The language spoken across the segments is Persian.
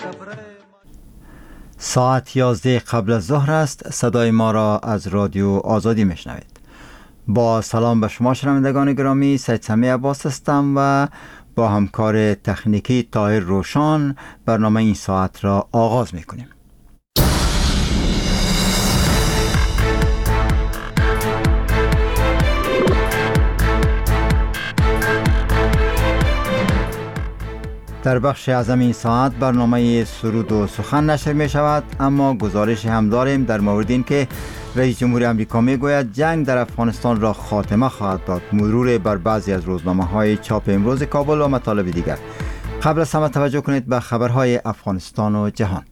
ساعت 11 قبل از ظهر است. صدای ما را از رادیو آزادی میشنوید. با سلام به شما شنوندگان گرامی، سید سمی عباس هستم و با همکار تکنیکی طاهر روشان برنامه این ساعت را آغاز میکنیم. در بخش اعظم این ساعت برنامه سرود و سخن نشر می شود، اما گزارش هم داریم در مورد این که رئیس جمهور امریکا می گوید جنگ در افغانستان را خاتمه خواهد داد. مرور بر بعضی از روزنامه های چاپ امروز کابل و مطالب دیگر. قبل از همه توجه کنید به خبرهای افغانستان و جهان.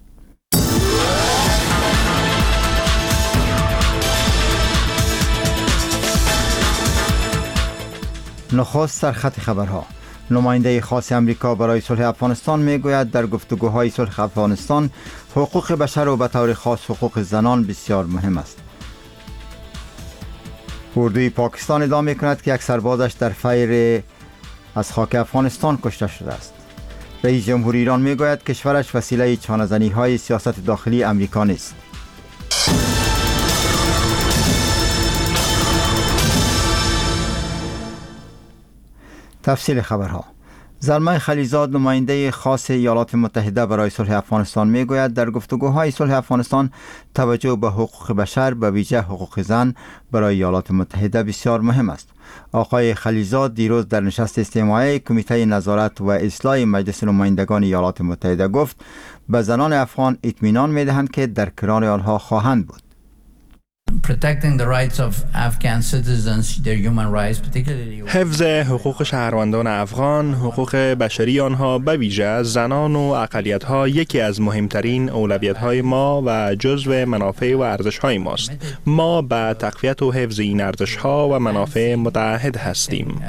نخست سرخط خبرها. نماینده خاص امریکا برای صلح افغانستان میگوید در گفتگوهای صلح افغانستان حقوق بشر و به طور خاص حقوق زنان بسیار مهم است. اردوی پاکستان ادعا میکند که یک سربازش در فیر از خاک افغانستان کشته شده است. رئیس جمهور ایران میگوید کشورش وسیله چانه‌زنی های سیاست داخلی امریکا نیست. تفصیل خبرها. زلمه خلیزاد نماینده خاص ایالات متحده برای صلح افغانستان میگوید در گفتگوهای صلح افغانستان توجه به حقوق بشر به ویژه حقوق زن برای ایالات متحده بسیار مهم است. آقای خلیزاد دیروز در نشست استماعی کمیته نظارت و اصلاح مجلس نمایندگان ایالات متحده گفت به زنان افغان اطمینان میدهند که در کنار آنها خواهند بود. حفظ حقوق شهروندان افغان، حقوق بشری آنها به ویژه زنان و اقلیت‌ها یکی از مهمترین اولویت‌های ما و جزو منافع و ارزش‌های ماست. ما به تقویت و حفظ این ارزش‌ها و منافع متعهد هستیم.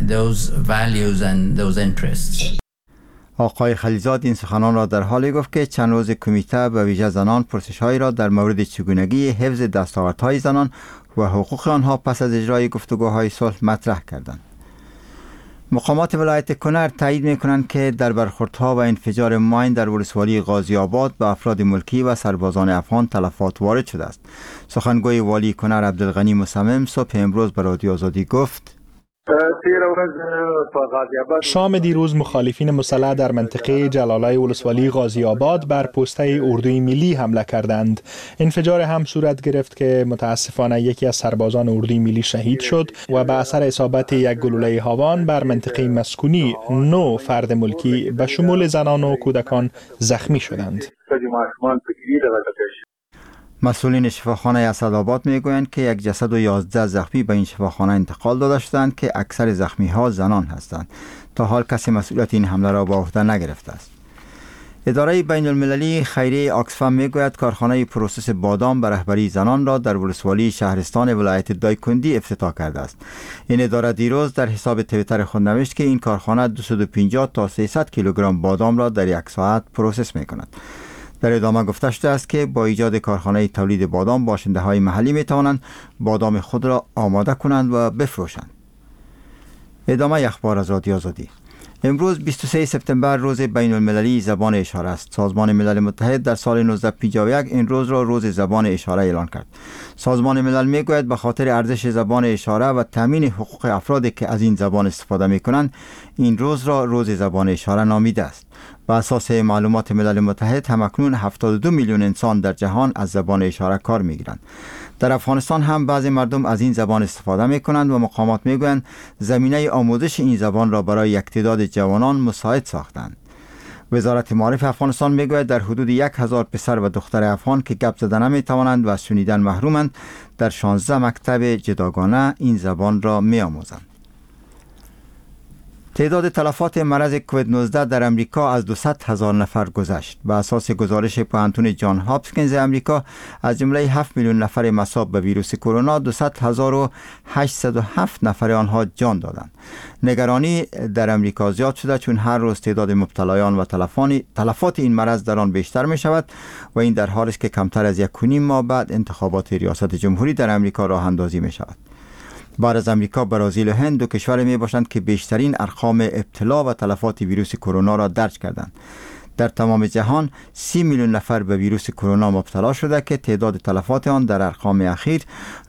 آقای خلیزاد این سخنان را در حالی گفت که چند روز کمیته به ویژه زنان پرسش‌هایی را در مورد چگونگی حفظ دستاوردهای زنان و حقوق آنها پس از اجرای گفتگوهای صلح مطرح کردند. مقامات ولایت کنر تایید می‌کنند که در برخوردها و انفجار ماین در ولسوالی غازی آباد به افراد ملکی و سربازان افغان تلفات وارد شده است. سخنگوی والی کنر عبدالغنی مصمم صبح امروز به رادیو آزادی گفت شام دیروز مخالفین مسلح در منطقه جلالای ولسوالی غازی آباد بر پسته اردوی ملی حمله کردند. انفجار هم صورت گرفت که متاسفانه یکی از سربازان اردوی ملی شهید شد و به اثر اصابت یک گلوله هاوان بر منطقه مسکونی 9 فرد ملکی به شمول زنان و کودکان زخمی شدند. مسئولین شفاخانه اسدآباد میگویند که یک جسد و 11 زخمی به این شفاخانه انتقال داده شدند که اکثر زخمی ها زنان هستند. تا حال کسی مسئولیت این حمله را به عهده نگرفته است. اداره بین المللی خیریه آکسفام میگوید کارخانه پروسس بادام به رهبری زنان را در ولسوالی شهرستان ولایت دایکندی افتتاح کرده است. این اداره دیروز در حساب توییتر خود نوشت که این کارخانه 250 تا 300 کیلوگرم بادام را در یک ساعت پروسس میکند. در ادامه گفته شده است که با ایجاد کارخانه تولید بادام باشنده های محلی می توانند بادام خود را آماده کنند و بفروشند. ادامه اخبار از رادیو آزادی. امروز 23 سپتامبر روز بین المللی زبان اشاره است. سازمان ملل متحد در سال 1951 این روز را روز زبان اشاره اعلان کرد. سازمان ملل میگوید به خاطر ارزش زبان اشاره و تامین حقوق افرادی که از این زبان استفاده می کنند این روز را روز زبان اشاره نامیده است. بر اساس معلومات ملل متحد همکنون 72 میلیون انسان در جهان از زبان اشاره کار میگیرند. در افغانستان هم بعضی مردم از این زبان استفاده می کنند و مقامات می گویند زمینه آموزش این زبان را برای یک تعداد جوانان مساعد ساختند. وزارت معارف افغانستان می گوید در حدود 1000 پسر و دختر افغان که گپ زدن نمی توانند و از شنیدن محرومند در 16 مکتب جداگانه این زبان را می آموزند. تعداد تلفات مرض کووید 19 در امریکا از 200,000 نفر گذشت. به اساس گزارش پوهنتون جان هاپکینز امریکا از جمله 7 میلیون نفر مصاب به ویروس کرونا 200,807 نفر آنها جان دادند. نگرانی در امریکا زیاد شده چون هر روز تعداد مبتلایان و تلفات این مرض در آن بیشتر می شود و این در حالی است که کمتر از 1.5 ماه بعد انتخابات ریاست جمهوری در امریکا راه اندازی می شود. بعد از امریکا، برزیل و هند دو کشور می باشند که بیشترین ارقام ابتلا و تلفات ویروس کرونا را درج کردند. در تمام جهان 30 میلیون نفر به ویروس کرونا مبتلا شده که تعداد تلفات آن در ارقام اخیر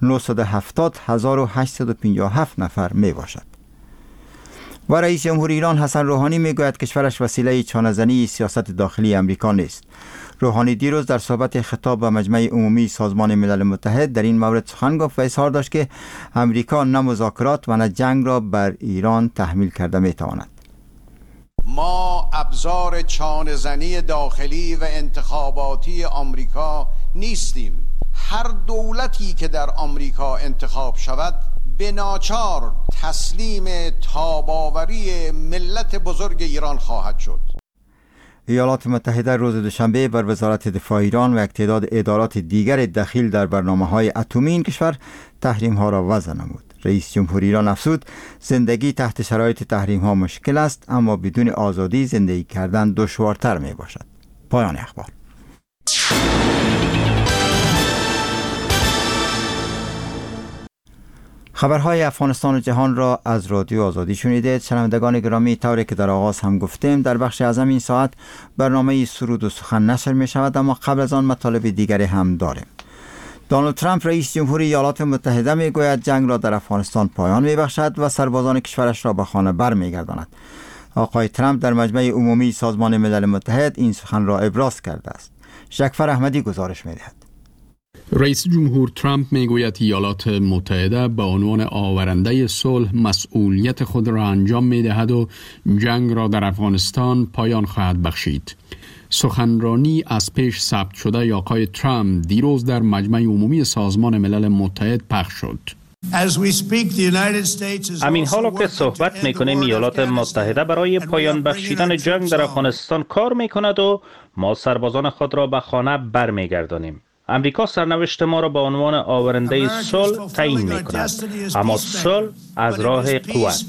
970,857 نفر می باشد. و رئیس جمهور ایران حسن روحانی می گوید کشورش وسیله چانه‌زنی سیاست داخلی امریکا نیست. روحانی دیروز در صحبت خطاب به مجمع عمومی سازمان ملل متحد در این مورد سخن گفت و اظهار داشت که امریکا نه مذاکرات و نه جنگ را بر ایران تحمیل کرده می تواند. ما ابزار چانه‌زنی داخلی و انتخاباتی آمریکا نیستیم. هر دولتی که در آمریکا انتخاب شود به ناچار تسلیم تاب‌آوری ملت بزرگ ایران خواهد شد. ایالات متحده روز دوشنبه بر وزارت دفاع ایران و یک تعداد ادارات دیگر دخیل در برنامه‌های اتمی این کشور تحریم‌ها را وضع نمود. رئیس جمهور ایران افزود زندگی تحت شرایط تحریم‌ها مشکل است، اما بدون آزادی زندگی کردن دشوارتر می باشد. پایان اخبار. خبرهای افغانستان و جهان را از رادیو آزادی شنیدید. شنوندگان گرامی، طوری که در آغاز هم گفتیم در بخش اعظم این ساعت برنامه سرود و سخن نشر می شود، اما قبل از آن مطالب دیگری هم داریم. دونالد ترامپ رئیس جمهور ایالات متحده می گوید جنگ را در افغانستان پایان می بخشد و سربازان کشورش را به خانه بر می گرداند. آقای ترامپ در مجمع عمومی سازمان ملل متحد این سخن را ابراز کرده است. شکفر احمدی گزارش می دهد. رئیس جمهور ترامپ میگوید ایالات متحده به عنوان آورنده صلح مسئولیت خود را انجام میدهد و جنگ را در افغانستان پایان خواهد بخشید. سخنرانی از پیش ثبت شده آقای ترامپ دیروز در مجمع عمومی سازمان ملل متحد پخش شد. همین حالا که صحبت میکنیم ایالات متحده برای پایان بخشیدن جنگ در افغانستان کار میکند و ما سربازان خود را به خانه برمیگردانیم. امریکا سرنوشت ما را به عنوان آورنده صلح تعیین میکند، اما صلح از راه قوت.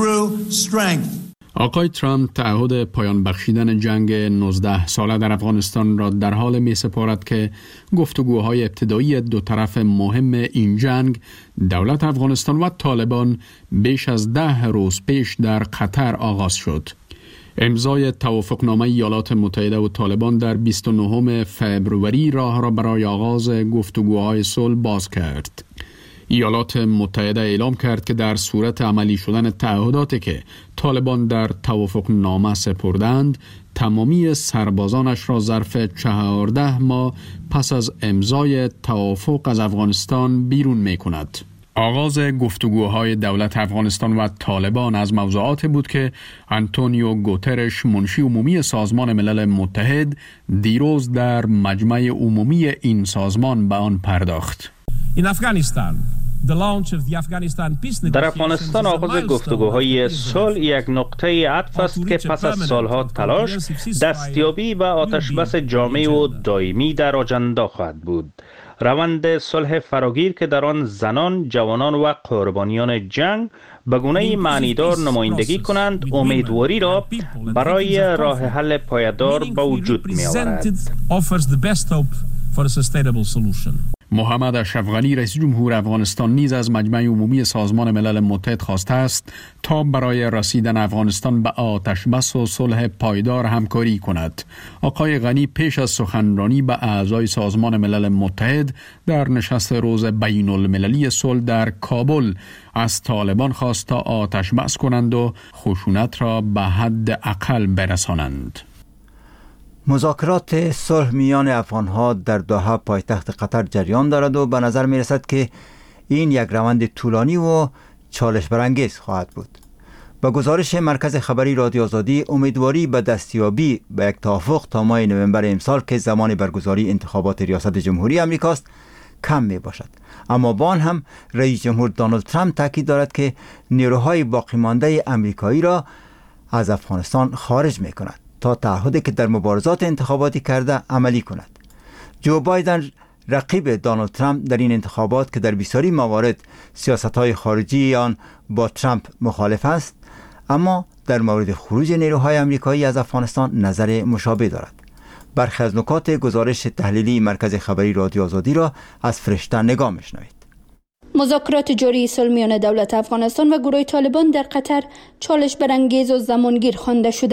آقای ترامپ تعهد پایان بخشیدن جنگ 19 ساله در افغانستان را در حال می سپارد که گفتگوهای ابتدایی دو طرف مهم این جنگ دولت افغانستان و طالبان بیش از 10 روز پیش در قطر آغاز شد. امضای توافقنامه ایالات متحده و طالبان در 29 فبروری راه را برای آغاز گفتگوهای صلح باز کرد. ایالات متحده اعلام کرد که در صورت عملی شدن تعهداتی که طالبان در توافقنامه سپردند، تمامی سربازانش را ظرف 14 ماه پس از امضای توافق از افغانستان بیرون می کند. آغاز گفتگوهای دولت افغانستان و طالبان از موضوعات بود که آنتونیو گوترش منشی عمومی سازمان ملل متحد دیروز در مجمع عمومی این سازمان به آن پرداخت. در افغانستان آغاز گفتگوهای صلح یک نقطه عطف است که پس از سالها تلاش دستیابی و آتشبس جامع و دائمی در آجنده خواهد بود. روند صلح فراگیر که در آن زنان، جوانان و قربانیان جنگ به گونه‌ای معنیدار نمایندگی کنند، امیدواری را برای راه حل پایدار به وجود می آورد. محمد اشرف غنی رئیس جمهور افغانستان نیز از مجمع عمومی سازمان ملل متحد خواسته است تا برای رسیدن افغانستان به آتشبس و صلح پایدار همکاری کند. آقای غنی پیش از سخنرانی به اعضای سازمان ملل متحد در نشست روز بین المللی صلح در کابل از طالبان خواست تا آتشبس کنند و خشونت را به حد اقل برسانند. مذاکرات صلح میان افغانها در دوحه پایتخت قطر جریان دارد و به نظر می رسد که این یک روند طولانی و چالش برانگیز خواهد بود. با گزارش مرکز خبری رادیو آزادی، امیدواری به دستیابی به یک توافق تا ماه نوامبر امسال که زمان برگزاری انتخابات ریاست جمهوری امریکاست کم می باشد. اما با آن هم رئیس جمهور دونالد ترامپ تاکید دارد که نیروهای باقی مانده امریکایی را از افغانستان خارج می کند تا تعهدی که در مبارزات انتخاباتی کرده عملی کند. جو بایدن رقیب دونالد ترامپ در این انتخابات که در بسیاری موارد سیاست‌های خارجی آن با ترامپ مخالف است، اما در مورد خروج نیروهای آمریکایی از افغانستان نظر مشابه دارد. برخی از نکات گزارش تحلیلی مرکز خبری رادیو آزادی را از فرشته نگاه می‌شنوید. مذاکرات جاری صلح میان دولت افغانستان و گروه طالبان در قطر چالش برانگیز و زمانگیر خوانده شده،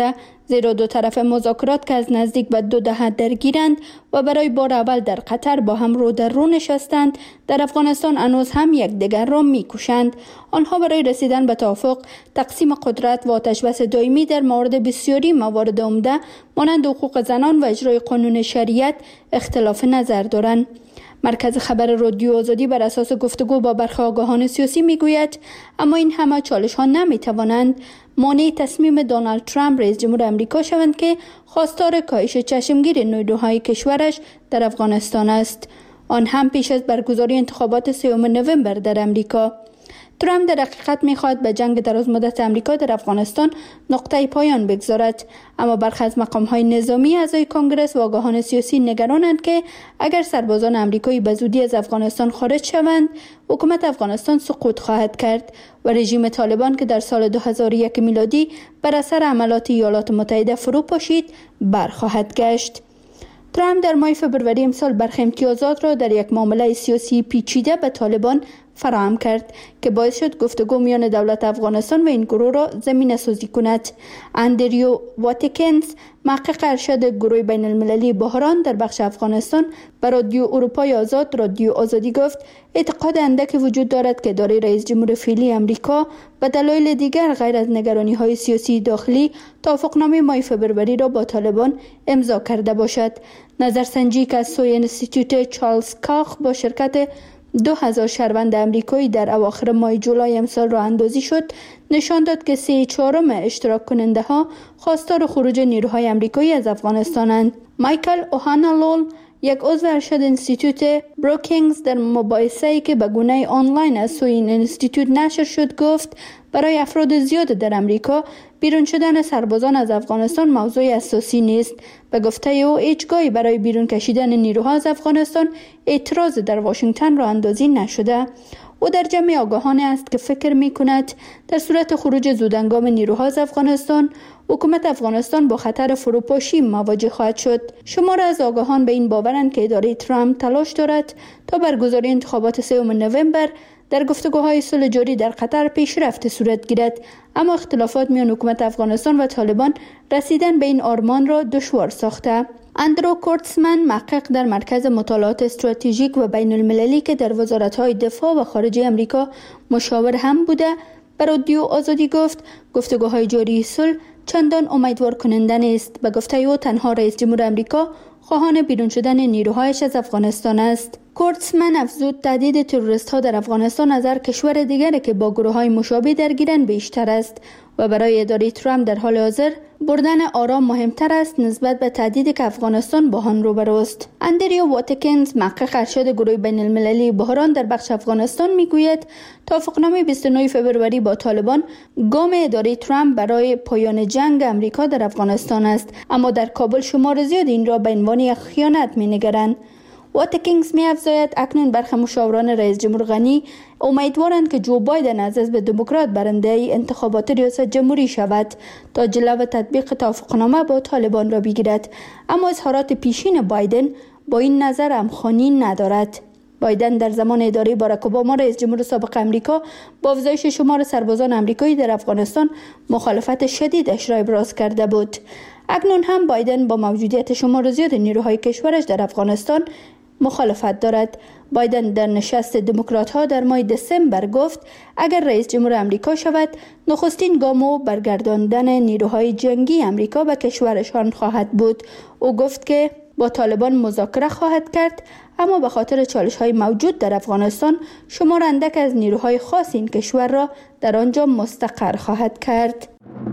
زیرا دو طرف مذاکرات که از نزدیک به 2 دهه درگیرند و برای بار اول در قطر با هم رو در رو نشستند، در افغانستان هنوز هم یکدیگر را می‌کشند. آنها برای رسیدن به توافق، تقسیم قدرت و آتشبس دائمی در مورد بسیاری موارد عمده مانند حقوق زنان و اجرای قانون شریعت اختلاف نظر دارند. مرکز خبر رادیو آزادی بر اساس گفتگو با برخی آگاهان سیاسی میگوید اما این همه چالش ها نمیتوانند مانع تصمیم دونالد ترامپ رئیس جمهور امریکا شوند که خواستار کاهش چشمگیر نیروهای کشورش در افغانستان است، آن هم پیش از برگزاری انتخابات 3 نوامبر در امریکا. ترامپ در حقیقت می‌خواهد به جنگ درازمدت امریکا در افغانستان نقطه پایان بگذارد، اما برخی از مقام‌های نظامی اعضای کنگره و آگاهان سیاسی نگرانند که اگر سربازان امریکایی به زودی از افغانستان خارج شوند، حکومت افغانستان سقوط خواهد کرد و رژیم طالبان که در سال 2001 میلادی بر اثر عملات ایالات متحده فرو پاشید برخواهد گشت. ترامپ در ماه فوریه امسال برخی امتیازات را در یک معامله سیاسی پیچیده به طالبان فراهم کرد که باعث شد گفتگو میان دولت افغانستان و این گروه را زمینه سازی کند. اندریو واتکینز، محقق ارشد گروه بین المللی بحران در بخش افغانستان، به رادیو اروپای آزاد رادیو آزادی گفت اعتقاد اندکی وجود دارد که اداره رئیس جمهور فعلی امریکا به دلایل دیگر غیر از نگرانی‌های سیاسی داخلی توافقنامه ماه فوریه را با طالبان امضا کرده باشد. نظرسنجی که از سوی انستیتوت چارلز کاخ با شرکت 2000 شهروند امریکایی در اواخر ماه جولای امسال راه اندازی شد نشان داد که 3/4 اشتراک کننده ها خواستار خروج نیروهای امریکایی از افغانستانند. مایکل اوهانالول، یک عضو ارشد انستیتوت بروکینگز، در مباحثه‌ای که به گونه آنلاین از سوی این انستیتوت نشر شد گفت برای افراد زیاد در امریکا بیرون شدن سربازان از افغانستان موضوع اساسی نیست. به گفته او هیچگاهی برای بیرون کشیدن نیروها از افغانستان اعتراض در واشنگتن راه اندازی نشده. او در جمع آگاهان است که فکر می کند در صورت خروج زودهنگام نیروها از افغانستان، حکومت افغانستان با خطر فروپاشی مواجه خواهد شد. شمار از آگاهان به این باورند که اداره ترامپ تلاش دارد تا برگزاری انتخابات 3 نوامبر در گفتگوهای صلح جاری در قطر پیشرفت صورت گیرد، اما اختلافات میان حکومت افغانستان و طالبان رسیدن به این آرمان را دشوار ساخته. اندرو کورتزمن، محقق در مرکز مطالعات استراتژیک و بین المللی که در وزارت‌های دفاع و خارجه امریکا مشاور هم بوده، به رادیو آزادی گفت گفتگوهای جاری صلح چندان امیدوار کننده نیست. به گفته او تنها رئیس جمهور امریکا خواهان بیرون شدن نیروهایش از افغانستان است. کورتزمن افزود تهدید تروریست‌ها در افغانستان از هر کشور دیگری که با گروه‌های مشابه درگیرند بیشتر است و برای اداره ترامپ در حال حاضر بردن آرام مهمتر است نسبت به تهدیدی که افغانستان با آن روبروست. اندریو واتکینز، محقق ارشد گروه بین المللی بحران در بخش افغانستان میگوید توافقنامه 29 فوریه با طالبان گام اداره ترامپ برای پایان جنگ امریکا در افغانستان است، اما در کابل شمار زیاد این را به عنوان یک خیانت می‌نگرند. واتکینز می‌افزاید اکنون برخی مشاوران رئیس جمهور غنی امیدوارند که جو بایدن از حزب دموکرات برنده انتخابات ریاست جمهوری شود تا جلو تطبیق توافقنامه با طالبان را بگیرد، اما اظهارات پیشین بایدن با این نظر همخوانی ندارد. بایدن در زمان اداره باراک اوباما رئیس جمهور سابق امریکا با افزایش شمار سربازان امریکایی در افغانستان مخالفت شدیدش را ابراز کرده بود. اکنون هم بایدن با موجودیت شمار زیاد نیروهای کشورش در افغانستان مخالفت دارد. بایدن در نشست دموکرات‌ها در ماه دسامبر گفت اگر رئیس جمهور امریکا شود نخستین گام برگرداندن نیروهای جنگی امریکا به کشورشان خواهد بود. او گفت که با طالبان مذاکره خواهد کرد، اما به خاطر چالش‌های موجود در افغانستان شمار اندک از نیروهای خاص این کشور را در آنجا مستقر خواهد کرد.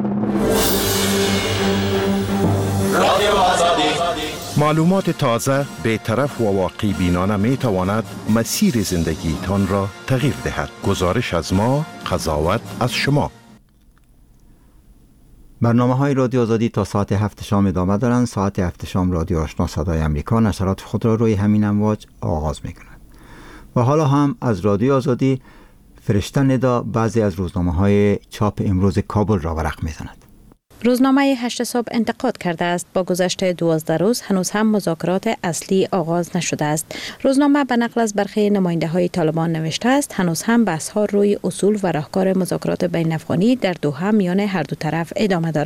معلومات تازه، بی‌طرف و واقعی بینانه می تواند مسیر زندگیتان را تغییر دهد. گزارش از ما، قضاوت از شما. برنامه‌های رادیو آزادی تا ساعت 7 شام ادامه دارند. ساعت 7 شام رادیو آشنا صدای امریکا نشرات خود را روی همین امواج آغاز می‌کند. و حالا هم از رادیو آزادی فرشته ندا بعضی از روزنامه‌های چاپ امروز کابل را ورق می‌زند. روزنامه 8 صبح انتقاد کرده است با گذشت 12 روز هنوز هم مذاکرات اصلی آغاز نشده است. روزنامه به نقل از برخی نماینده‌های طالبان نوشته است هنوز هم بحث‌ها روی اصول و راهکار مذاکرات بین افغانی در دوحه میان هر دو طرف ادامه دارد.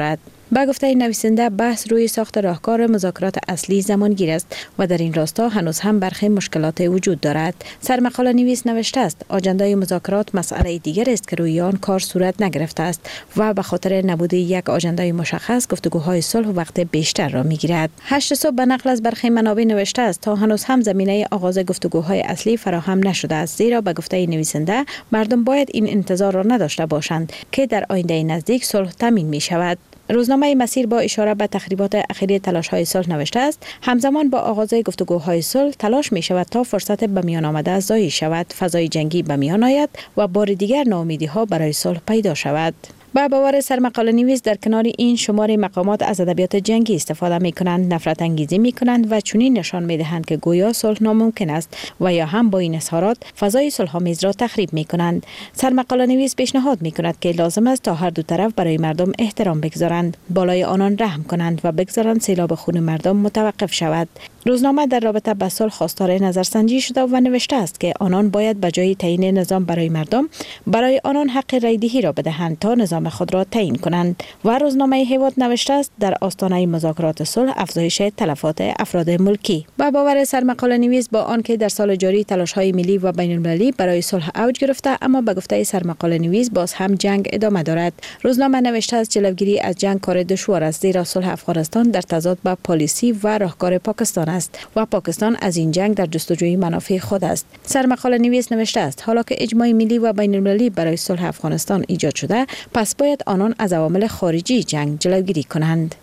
با گفته نویسنده بحث روی ساخت راهکار مذاکرات اصلی زمانگیر است و در این راستا هنوز هم برخی مشکلات وجود دارد. سرمقاله نویس نوشته است اجندای مذاکرات مسئله دیگر است که روی آن کار صورت نگرفته است و به خاطر نبود یک اجندای مشخص گفتگوهای صلح وقت بیشتر را میگیرد. 8 صبح به نقل از برخی منابع نوشته است تا هنوز هم زمینه آغاز گفتگوهای اصلی فراهم نشده است، زیرا به گفته نویسنده مردم باید این انتظار را نداشته باشند که در آینده نزدیک صلح تامین می شود. روزنامه مسیر با اشاره به تخریبات اخیر تلاش‌های صلح نوشته است همزمان با آغاز گفتگوهای صلح تلاش می شود تا فرصت به میان آمده ضایع شود، فضای جنگی به میان آید و بار دیگر ناامیدی‌ها برای صلح پیدا شود. با باور سرمقاله نویس در کنار این شمار مقامات از ادبیات جنگی استفاده می کنند، نفرت انگیزی می کنند و چنین نشان می دهند که گویا صلح ناممکن است و یا هم با این اظهارات فضای صلح‌آمیز را تخریب می کنند. سرمقاله نویس پیشنهاد می کند که لازم است تا هر دو طرف برای مردم احترام بگذارند، بالای آنان رحم کنند و بگذارند سیلاب خون مردم متوقف شود. روزنامه در رابطه با صلح خواستار نظرسنجی شده و نوشته است که آنان باید به جای تعیین نظام برای مردم برای آنان حق رایدهی را بدهند تا نظام خود را تعیین کنند. و روزنامه هیواد نوشته است در آستانه مذاکرات صلح افزایش تلفات افراد ملکی. با باور سرمقاله نویس با آنکه در سال جاری تلاش‌های ملی و بین‌المللی برای صلح اوج گرفته، اما به گفته سرمقاله نویس باز هم جنگ ادامه دارد. روزنامه نوشته است جلوگیری از جنگ کار دشوار است، زیرا صلح افغانستان در تضاد با پالیسی و راهکار پاکستان است و پاکستان از این جنگ در جستجوی منافع خود است. سرمقاله نویس نوشته است حالا که اجماع ملی و بین‌المللی برای صلح افغانستان ایجاد شده، پس باید آنان از عوامل خارجی جنگ جلوگیری کنند.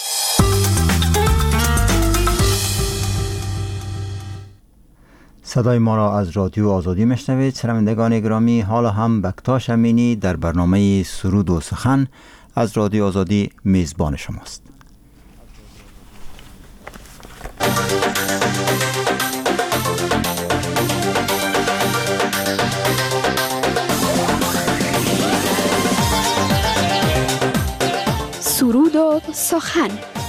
صدای ما را از رادیو آزادی میشنوید. شنوندگان گرامی، حالا هم بکتاش امینی در برنامه سرود و سخن از رادیو آزادی میزبان شماست. سرود و سخن.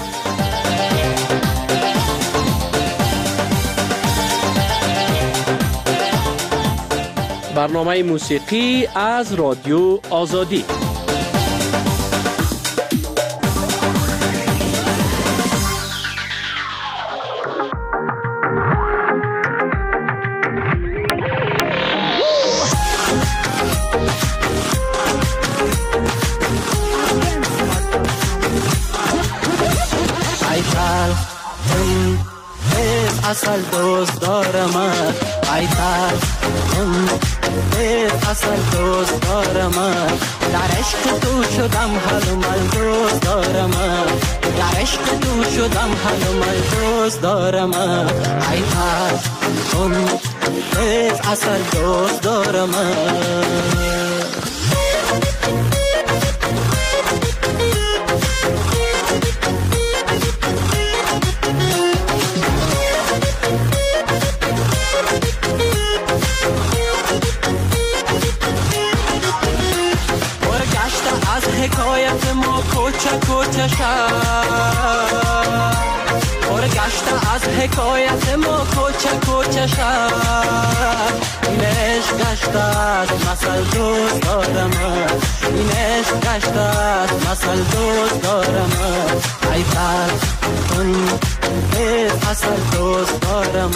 برنامه موسیقی از رادیو آزادی. اصل دوست دارم، ای اصل دوست دارم، در عشق تو شدم حال مال دوست دارم، در عشق تو شدم حال مال دوست دارم، ای اصل دوست دارم. حکایت ما کوچه کوچه شد، گشته از حکایت ما کوچه کوچه شد، این عشق گشته از مثل دوست دارم، این عشق گشته از مثل دوست دارم، ای فرد ای اصل دوست دارم،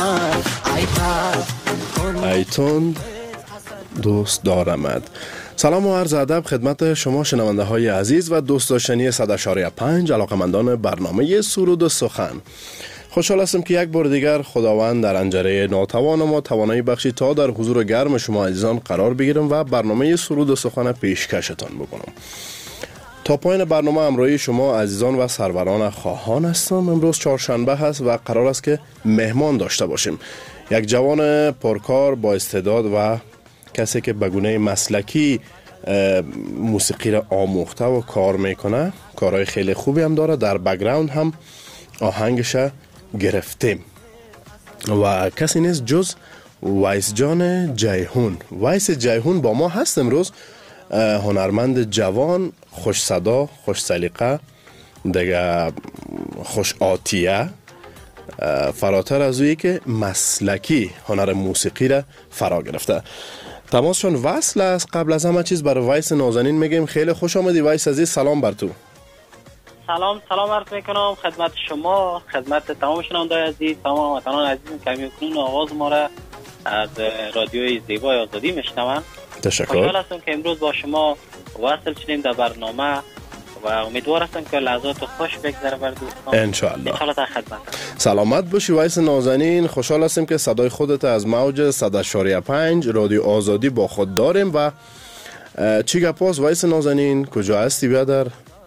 ای تون دوست دارم. سلام و عرض ادب خدمت شما شنونده های عزیز و دوست داشتنی 100.5 علاقمندان برنامه سرود و سخن. خوشحال هستم که یک بار دیگر خداوند در انجره ناتوان ما توانایی بخشید تا در حضور گرم شما عزیزان قرار بگیرم و برنامه سرود و سخن پیشکشتان بکنم. تا پایان برنامه همراهی شما عزیزان و سروران خواهان هستم. امروز چهارشنبه هست و قرار است که مهمان داشته باشیم. یک جوان پرکار با استعداد و کسی که به گونه مسلکی موسیقی را آموخته و کار میکنه، کارهای خیلی خوبی هم داره، در بک‌گراند هم آهنگش گرفتیم و کسی نیست جز ویس جان جیهون. ویس جیهون با ما هست امروز، هنرمند جوان، خوش صدا، خوش سلیقه، دیگه خوش آتیه، فراتر از اویی که مسلکی هنر موسیقی را فرا گرفته. تماسشون وصل است. قبل از همه چیز برای ویس نازنین میگیم خیلی خوش آمدی ویس عزیز، سلام بر تو. سلام عرض میکنم خدمت شما، خدمت تمام شنوندگان عزیز، تمام وطنان عزیزم که میکنون آواز ما را از رادیوی زیبای آزادی میشنوند. تشکر. خوشحال هستم که امروز با شما وصل شدیم در برنامه و امیدوار هستم که لحظات خوش بگذره بر دوستان. انشاءالله. در خدمت. سلامت باشی ویس نازنین. خوشحال هستیم که صدای خودت از موج 100.5 رادیو آزادی با خود داریم. و چی گپاس ویس نازنین؟ کجا هستی بیادر؟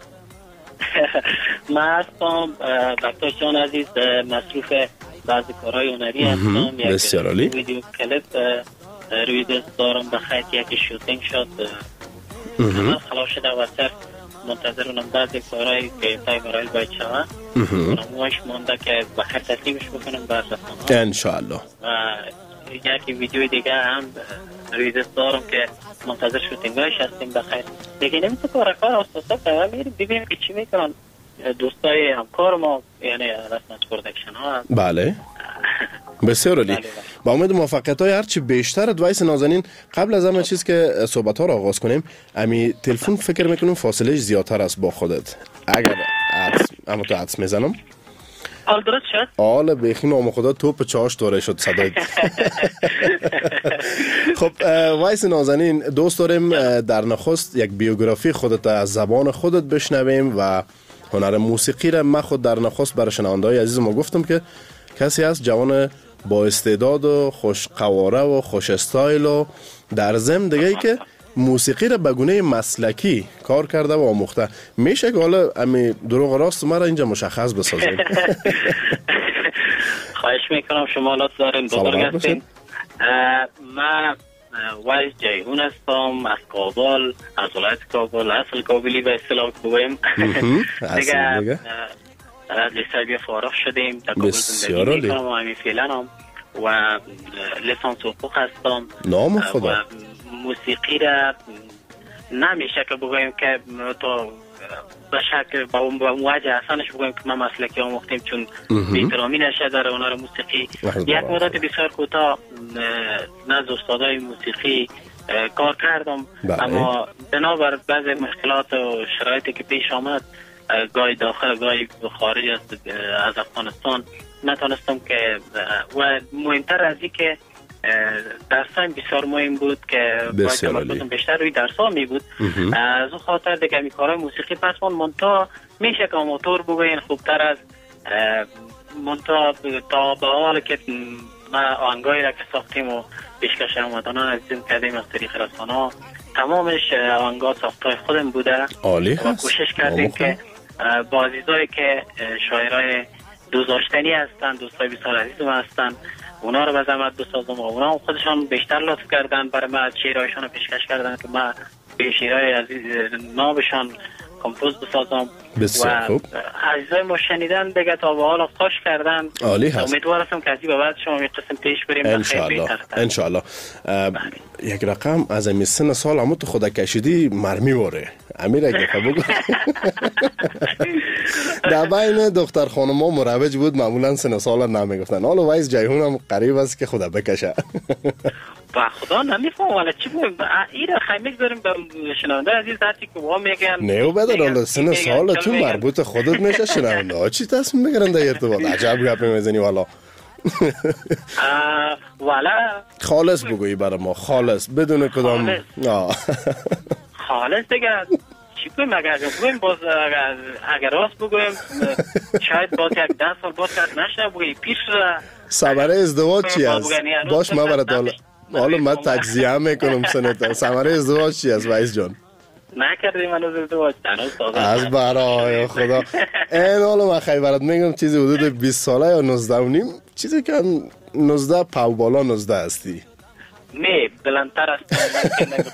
من هستم دکتر جان عزیز، مصروف بعضی کارهای هنری هستم. بسیار عالی. ویدیو کلیپ روی دست دارم به خیلی یکی شوتینگ شد خلاص شده و صرف منتظرونم بعضی کارهایی که تای برای باید شود نمایش مونده که بخیر تسلیمش بکنم بر رسانه‌ها انشاءالله. و یکی ویدیو دیگه هم روی دست دارم که منتظر شوتینگایش هستیم بخیر. دیگه نمیشه کار استاسا فعلا میریم ببینیم که چی میکنن دوستای همکار ما، یعنی رسانه پروداکشن ها. بله بسیار عالی. با امید موفقیت های هرچی بیشتر. دویس نازنین قبل از همه چیز که صحبت ها را آغاز کنیم، امی تلفن فکر میکنم فاصله زیادتر است با خودت. اگر اما تو عدس میزنم حال درست شد؟ حال بیخی نام خدا توپ چاش دوره شد صدای. خب ویس نازنین، دوست داریم در نخست یک بیوگرافی خودت از زبان خودت بشنویم و هنر موسیقی را من خود در نخست برای شنونده‌های عزیز ما گفتم که کسی هست جوان با استعداد و خوش قواره و خوش استایل و در ضمن دیگه ای که موسیقی را به گونه مسلکی کار کرده و آموخته. میشه که حالا امی دروغ راست مرا اینجا مشخص بسازید؟ خواهش میکنم، شما لطف دارین بزرگ هستین. من ویس جیهون هستم از کابل، از ولایت کابل، اصل کابلی به اصطلاح بگویم. دیگه از لیسه فارغ شدیم، در کابل زندگی میکنم و همین فعلا هم و لیسانس حقوق هستم. نام خدا. و موسیقی را نمیشه که بگویم که تو به شک با موجه حسنش بگویم که ما مسلکی آموختیم، چون بی‌احترامی نشه در هنر موسیقی. یک مدت بسیار کوتاه نزد استادای موسیقی کار کردم، اما بنابر بعضی مشکلات و شرایطی که پیش آمد، گاهی داخل گاهی خارج از افغانستان، نتونستم که و مهمتر از این که درسان بسیار مهم بود که باید تمرکزم بیشتر روی درسا می بود. از اون خاطر دیگه می کارهای موسیقی پس منتها میشه که آماتور بگوین خوبتر از منتها تا به حال که ما آهنگایی را که ساختیم و پیشکش آمدانان عزیزم کردیم از طریق رسانه‌ها، تمامش آهنگا ساختای خودم بوده. عالی و کوشش کردیم که با عزیزایی که شاعرای دوزاشتنی هستن، دوستای بسیار عزیزم هستن، اونا رو به زحمت بسازم و اونا هم خودشان بیشتر لطف کردن برای من، شعرهایشان رو پیشکش کردن که من به شعرهای عزیز نابشان کمپوز بسازم. بسیار خوب. عزیزای ما شنیدن دیگه تا به حال خوش کردن. عالی هست. امیدوار هستم که از این به بعد شما یک قسم پیش بریم. انشاءالله. یک رقم از امی سن سال همون تو خدا کشیدی مرمی واره امیر اگه بگو. در بین دختر خانم ها مروج بود، معمولا سن سال نمیگفتن. حالا ویس جیهون هم قریب است که خدا بکشه. با خدا نمیفهم والا چی بگم. این را خیلی داریم به شنونده عزیز هستی که وا میگن نه بدر حالا سن سال تو مربوط خودت میشه، شنونده ها چی تصمیم میگیرن در ارتباط؟ عجب گپ میزنی والا. والا خالص بگویی برای ما، خالص بدون کدام خالص دیگه چی بگویم؟ اگر بگویم باز اگر راست بگویم شاید باز یک 10 سال باز کرد نشه بگویی پیش ثمره ازدواج چی است؟ باش ما برات حالا من تجزیه میکنم سنت. ثمره ازدواج چی است ویس جان؟ نکردیم هنوز ازدواج، از برای خدا. این حالا من خیلی برات میگم چیزی حدود 20 ساله یا 19 و نیم، چیزی که 19 پاو بالا 19 هستی. نه بلندتر است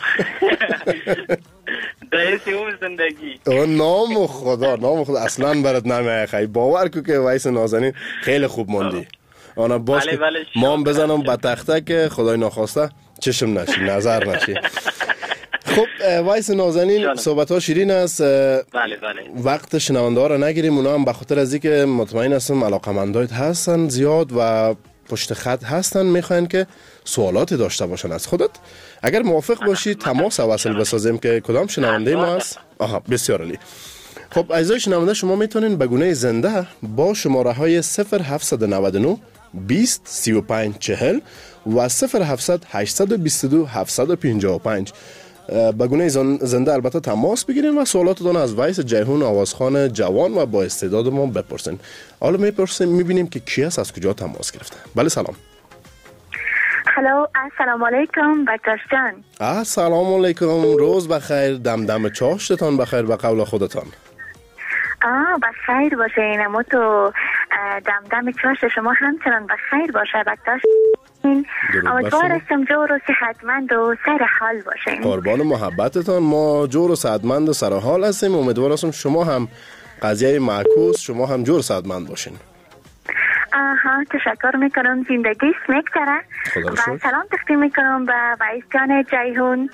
دایسی اون زندگی. نام خدا اصلا برات نمیه. خیلی باور کو که ویس نازنین خیلی خوب موندی. آنا باش ما هم بزنم به تخته که خدای ناخواسته چشم نشی، نظر نشی. خب ویس نازنین صحبت ها شیرین است. بله. وقت شنونده ها را نگیریم، اونا هم به خاطر از اینکه مطمئن هستم علاقه‌مندایت هستن زیاد و پشت خط هستن، میخواین که سوالاتی داشته باشن از خودت. اگر موافق باشی تماس وصل بسازیم که کدام شنونده ما هست. بسیار عالی. خب عزیزای شنونده، شما میتونین به گونه زنده با شماره های 0799 20 35 40 و 0700 822 755 به گونه زنده البته تماس بگیرین و سوالاتتون از ویس جیهون، آوازخوان جوان و با استعداد ما بپرسین. حالا میبینیم که کی است، از کجا تماس گرفته. بله سلام. هلو، السلام علیکم بکتاش جان. السلام علیکم، روز بخیر، دمدم چاشتتان بخیر به قول خودتان. بخیر باشه. اینمو تو دمدم چاشت شما همچنان بخیر باشه بکتاش. امیدوار هستم جور و صحتمند و سر حال باشین. قربان محبتتان، ما جور و صحتمند و سر حال هستیم. امیدوار هستم شما هم قضیه معکوس، شما هم جور و صحتمند باشین. تشکر میکنم. زندگی میگذره و سلام تقدیم میکنم به ویس جان جیهون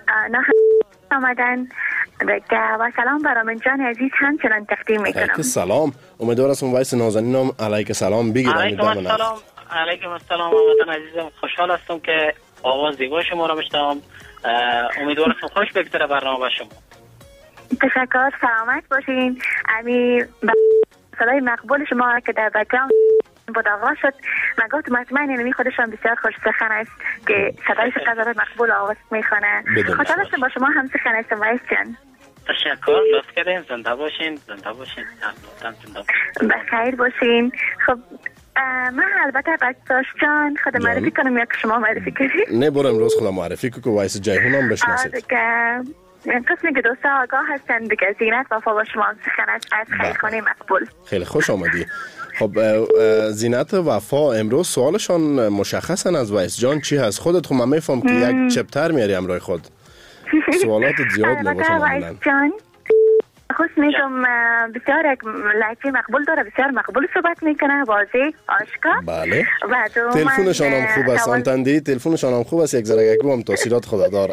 آمدن و سلام به رامین جان عزیز همچنان تقدیم میکنم. سلام. امیدوار هستم ویس نازنینم علیک سلام بگیرم. علیکم السلام. علیکم السلام وطن عزیزم، خوشحال هستم که آواز زیبای شما را بشنوم. امیدوار هستم خوش بگذره برنامه شما. تشکر، سلامت باشین. صدای مقبول شما که در بک‌گراند بود آغاز شد، من گفتم مطمئن اینمی خودشان بسیار خوش سخن است که صدایش قدر مقبول آواز میخونه. خوشحال هستم با شما هم سخن هستم ویس جان. تشکر، لطف کردین. زنده باشین، زنده باشین. بخیر باشین. خب من البته بکتاش جان خود معرفی کنم یا که شما معرفی کنید؟ نه برو امروز خدا معرفی که ویس جیهون هم بشناسید. قسمی که دوستا آگاه هستن دیگه. زینت وفا با شما سخن است از خیرخانه مقبول. خیلی خوش آمدی. خب زینت وفا امروز سوالشان مشخصن از ویس جان چی هست؟ خودت خب من میفهم که یک چپتر میاری همراه خود. سوالات زیاد نباشه معمولا. خوش میگم بسیار یک لحجه مقبول داره، بسیار مقبول صحبت میکنه، واضح، آشکار. بله. تلفنشان هم خوب است، انتندی تلفنشان هم خوب است، یک ذره یک هم توصیلات خدا داره.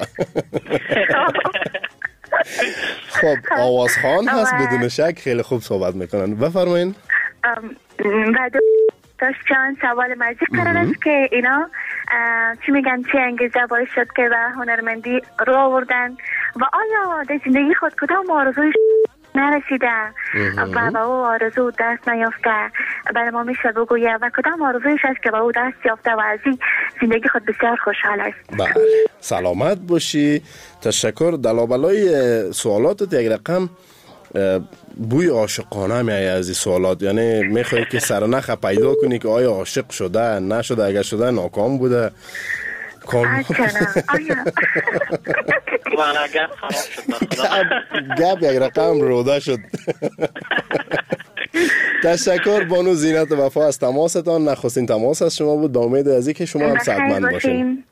خب آوازخوان هست بدون شک، خیلی خوب صحبت میکنن. بفرمایین. بعد داشت چند سوال مرجع قرار است که اینا چی میگن، چی انگیزه باعث شد که به هنرمندی رو آوردن و آیا در زندگی خود کدام آرزویش نرسیده و به او آرزو دست نیافته برای ما میشه بگویه و کدام آرزویش است که به او دست یافته و از این زندگی خود بسیار خوشحال است. بله، سلامت باشی. تشکر. دلابلای سوالاتت یک رقم بوی عاشقانه میایه از این سوالات، یعنی میخوایی که سرنخ پیدا کنی که آیا عاشق شده نشده، اگر شده ناکام بوده گپ یک رقم روده شد. تشکر بانو زینت وفا از تماستان. نخستین تماس از شما بود، با امید از اینکه شما هم صحتمند باشین.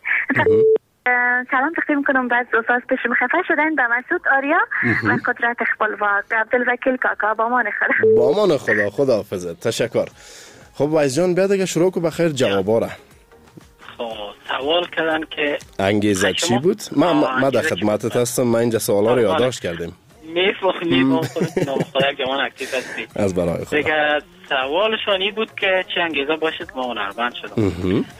سلام تقدیم کنم بعد دو ساز پیشم خفه شدن به مسعود آریا و قدرت اخبالواق عبدالوکیل کاکا. با امان خدا. با امان خدا. خدا حافظت. تشکر. خب ویس جان بیاد اگه شروع که بخیر جوابا را. خب سوال کردن که انگیزه چی بود؟ من در خدمتت هستم. من اینجا سوالا رو یادداشت کردیم. میفهمم خدا که من اکتیو هستی. از برای خدا. دیگه سوالشان این بود که چه انگیزه باشد ما هنرمند شدم.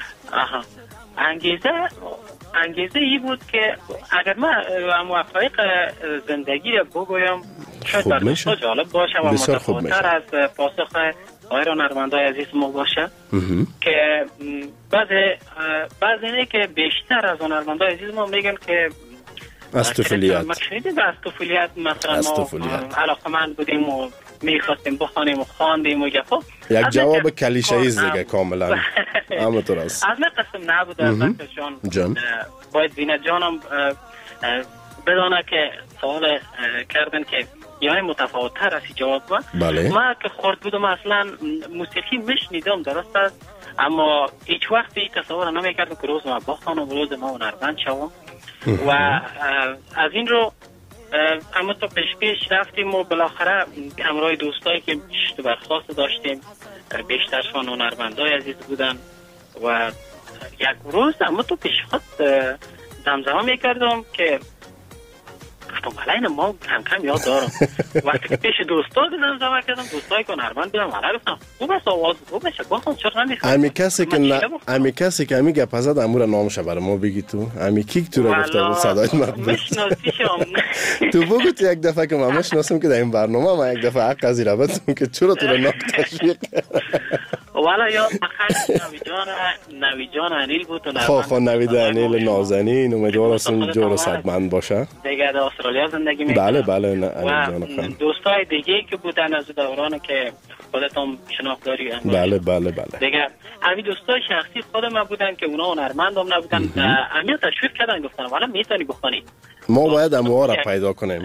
انگیزه ای بود که اگر من موفق زندگی رو بگویم شاید برای خود جالب باشه و متفاوت‌تر از پاسخ غیر هنرمندای عزیز ما باشه که بعضی اینه که بیشتر از هنرمندای عزیز ما میگن که از طفولیت مثلا ما علاقمند بودیم و میخواستیم بخوانیم و خواندیم و خب یک جواب کلیشه‌ای است دیگه کاملا. همونطور است. از من قسم نبوده البته جان. باید زینت جانم بدانه که سوال کردن که یعنی متفاوت تر از جواب بود. بله. ما که خورد بودم اصلا موسیقی میشنیدم درست است، اما هیچ وقت این تصور نمیکردم که روز ما بخوانم و روز ما هنرمند شوم و از این رو اما تو پیش رفتیم و بالاخره همراه دوستایی که پشت برخواست داشتیم بیشترشان هنرمندای عزیز بودن و یک روز اما تو پیش خود زمزمه میکردم که گفتم بله این ما کم کم یاد دارم. وقتی که پیش دوستا دیدم زما کردم، دوستای که هنرمند بودم والا گفتم خوب است آواز خوب است، گفتم چرا نمیخوام. امی کسی که امی گپ زد امور نامش برای ما بگی تو امی کی تو رو گفته بود صدای مقبول تو بگو تو یک دفعه که ما مشناسم که در این برنامه ما یک دفعه حق از رابطم که چرا تو رو نام تشویق والا یا اخر نوی جان انیل بود و خواه نوید انیل نازنین، امیدوار هستم جور و صدمند باشه. دیگه در استرالیا زندگی میکنم. بله و دوستای دیگه که بودن از دوران که خودتون شناخت داری. بله دیگه همین دوستای شخصی خود من بودن که اونا هنرمندم نبودن، همین تشویق کردن گفتن والا میتونی بخونی. ما باید اموها را پیدا کنیم.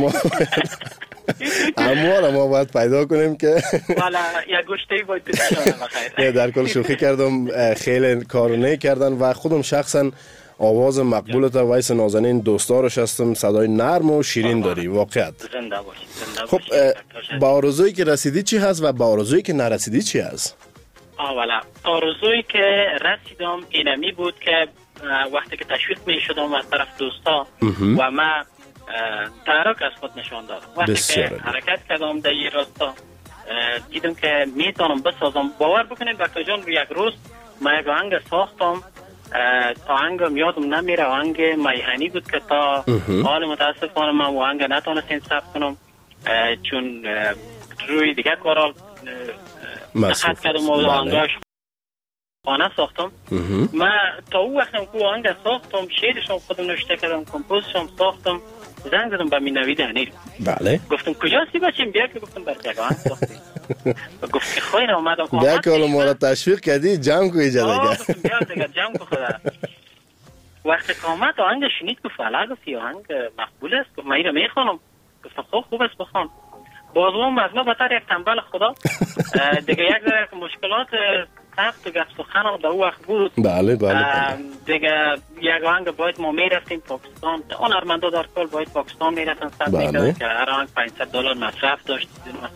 ما باید پیدا کنیم که والا یک گوشتی باید بسیار بخیر. در کل شوخی کردم، خیلی کارو نکردن و خودم شخصا آواز مقبولت وایس نازنین دوستارش هستم، صدای نرم و شیرین داری واقعیت. زنده باشی. خب با آرزویی که رسیدی چی هست و با آرزویی که نرسیدی چی هست؟ والا آرزویی که رسیدم اینمی بود که وقتی که تشویق می شدم از طرف دوستا و من تحرک از خود نشان دادم. وقتی که حرکت کردم در این راستا دیدم که میتونم بسازم. باور بکنید دکتر جان یک روز من یک آهنگ ساختم، آهنگم یادم نمیره، آهنگ میهنی بود که تا حال متاسفانه من آهنگ نتونستم ثبت کنم چون روی دیگه کارا دقت کردم و آهنگاش خانه ساختم. من تا او وقتم که آهنگ ساختم، شعرشم خودم نوشته کردم، کمپوزشم ساختم، زنگ زدم به نوید انیل. بله. گفتم کجاستی بچیم بیا که گفتم برای آهنگ ساختیم. گفت که خواهی اومدم بیا که حالا ما را تشویق کردی جمع کوی جا دیگه. گفتم بیا دیگه جمع کو خدا. وقتی که آمد آهنگ شنید گفت علا گفتی آهنگ مقبول است، گفت من این را میخوانم. گفتم خوب است بخوان. بازم از ما بطر یک تنبل خدا دیگه یک ذره مشکلات سخت و گفت سخنم در وقت بود. بله دیگه یک آهنگ باید ما میرفتیم پاکستان، هنرمندا در کل باید پاکستان میرفتن ثبت میکردن که هر آهنگ $500 مصرف داشت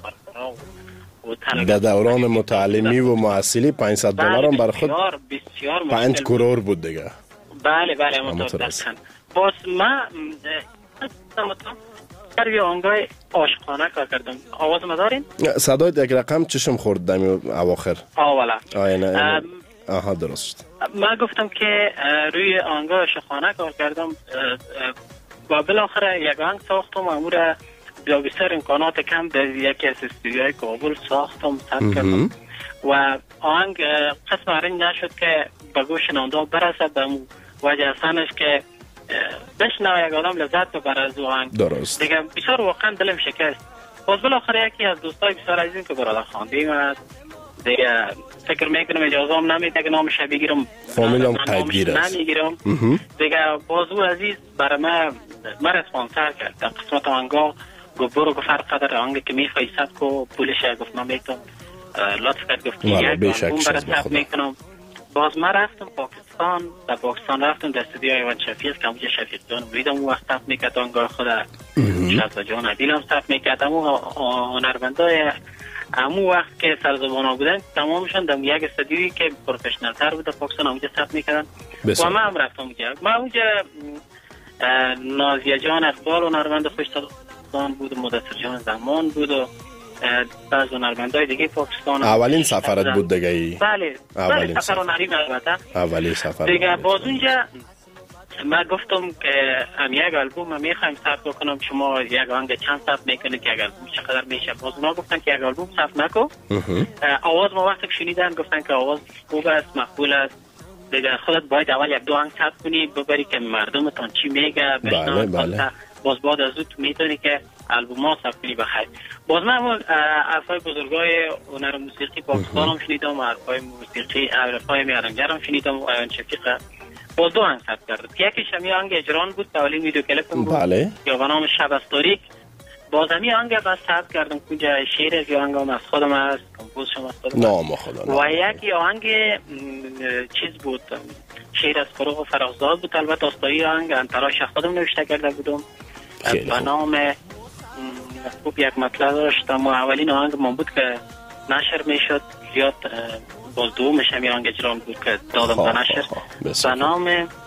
در دوران متعلمی و محصلی $500 هم برای خود 5 کرور بود دیگه. بله متاسفانه. باز من روی آهنگای عاشقانه کار کردم. آواز ما دارین؟ صدایت یک رقم چشم خورد دمی اواخر. والا. آها درست. من گفتم که روی آهنگای عاشقانه کار کردم و بالاخره یک آهنگ ساختم و امور بیشتر امکانات کم در یکی از استودیوهای کابل ساختم، ثبت کردم و آهنگ قسم ارنج نشد که به گوش شنونده برسد. به وجه اصلش که بشنوه یک آدم لذت ببره از آهنگ. درست. دیگه بسیار واقعا دلم شکست. باز بالاخره یکی از دوستای بسیار عزیزم که برادر خاندیم است دیگه فکر میکنم اجازه هم نمیده که نامش بگیرم، فامیلم قیدگیر است نمیگیرم. دیگه باز او عزیز برای من اسپانسر کرد در قسمت آهنگا. گفت برو گفت هر قدر آهنگ که میخوای ثبت کو پولش. گفت من میتونم لطف کرد گفت یک آلبوم برای ثبت میکنم. باز من رفتم پاکستان، در پاکستان رفتم در استودیوی ایوان شفیق که اونجا شفیق جان میدم اون وقت ثبت میکرد آهنگای خود، شهزاد جان عدیل هم ثبت میکرد. اما هنرمندای همون وقت که سرزبانا بودن تمامشان در یک استودیویی که پروفشنال تر بود در پاکستان اونجا ثبت میکردن و من هم رفتم اونجا. من اونجا نازیه جان اقبال هنرمند خوشتلان بود، مدثر جان زمان بود و بعض هنرمندای دیگه پاکستان. اولین سفرت بود دیگه؟ بله سفر هنری البته اولین سفر دیگه. باز اونجا من گفتم که هم یک آلبوم من میخوایم ثبت بکنم، شما یک آهنگ چند ثبت میکنید که یک آلبوم چقدر میشه؟ باز اونا گفتن که یک آلبوم ثبت نکن. آواز ما وقتی شنیدن گفتن که آواز خوب است، مقبول است، دیگه خودت باید اول یک دو آهنگ ثبت کنی ببری که مردمتون چی میگه بشنون. باز بعد از اون تو میتونی که آلبوم ها ثبت کنی بخیر. باز من حرفای بزرگای هنر موسیقی پاکستان هم شنیدم، حرفای موسیقی حرفای میارنجر هم شنیدم و ایوان شفیق. باز دو آهنگ ثبت کردم. یکیش همی آهنگ اجران بود، اولین ویدیو کلیپم بود یا به نام شب از تاریک. باز همی آهنگ بس ثبت کردم کجا شعر از آهنگم از خودم است، کمپوزشم از خودم و یکی آهنگ چیز بود، شعر از فروغ فرخزاد بود. البته استایی آهنگ انتراش خودم نوشته کرده بودم به نام خوب یک مطلب داشت. اما اولین آهنگ من بود که نشر میشد زیاد. باز دومش همی آهنگ اجران بود که دادم به نشر به نام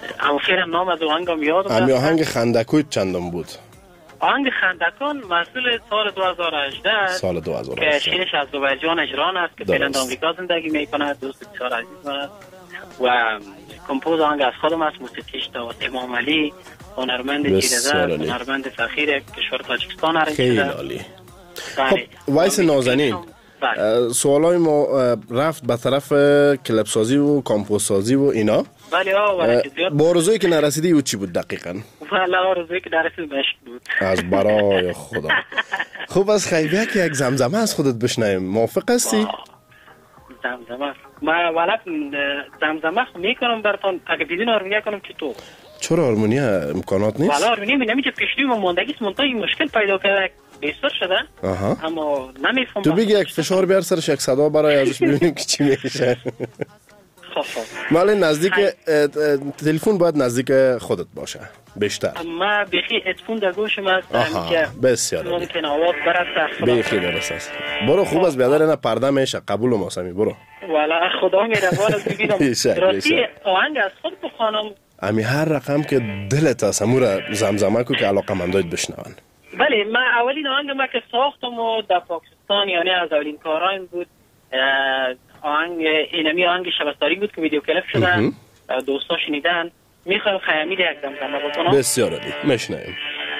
اما فعلا نام از آهنگم یادم امی آهنگ خندکوی چندم بود؟ آهنگ خندکان محصول سال 2018 سال 2018 که شیرش از آذربایجان اجران است که فعلا در آمریکا زندگی میکند. دوست بسیار عزیز من است و کمپوز آهنگ از خودم است. موسیقیش داوود امام علی، هنرمند تیره‌زر، هنرمند فخیر کشور تاجیکستان هست. خیلی عالی. خب وایس نازنین، سوالای ما رفت به طرف کلپ سازی و کامپوز سازی و اینا. بله با آرزویی که نرسیدی او چی بود دقیقاً؟ والا آرزویی که نرسید مشک بود. از برای خدا. خوب از خیبیه که یک زمزمه از خودت بشنویم، موافق هستی؟ زمزمه ما والا زمزمه میکنم براتون، اگه بدون هارمونیا کنم چطور؟ چرا هارمونیا امکانات نیست؟ والا هارمونیا نمیشه پیشروی و ماندگی منتهی مشکل پیدا کرده، بسیار شده. اما نمیفهمم. تو بگی یک فشار بیار سرش، یک صدا برای ازش ببینیم که چی میشه. ولی نزدیک تلفن باید نزدیک خودت باشه بیشتر. ما بخی هدفون در گوشم است که بسیار ممکن آواز برسه. بخی درست است. برو خوب از بیادر اینا پرده میشه. قبول ماسمی برو. والا خدا میرهوان از ببینم. راستی آهنگ از خود بخوانم. امی هر رقم که دلت است امور زمزمه کو که علاقه‌مندایت بشنون. بله ما اولین آهنگ ما که ساختم و در پاکستان یعنی از اولین کارهایم بود. آهنگ اینمی آهنگ شبستاری بود که ویدیو کلیپ شدن، دوستا شنیدن. میخوایم خیامید یک زمزمه بکنم. بسیار عالی، میشنویم.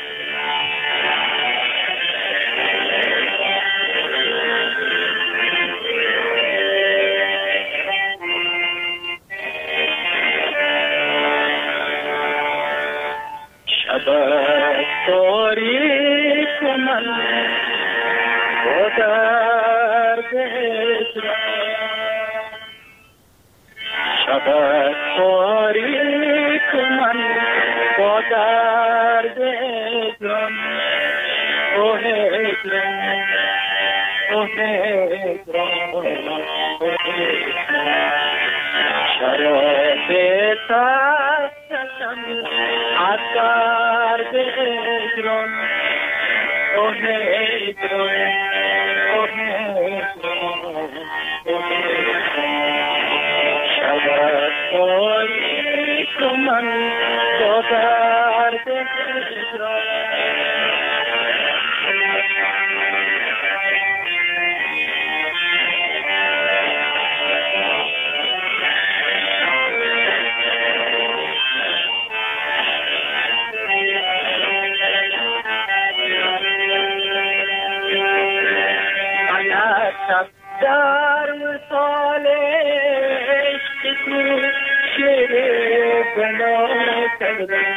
شبستاری من با درد شبستاری من با درد جان شراب تستم از درد جان من با درد در مثال عشق تو شعر بنا کردم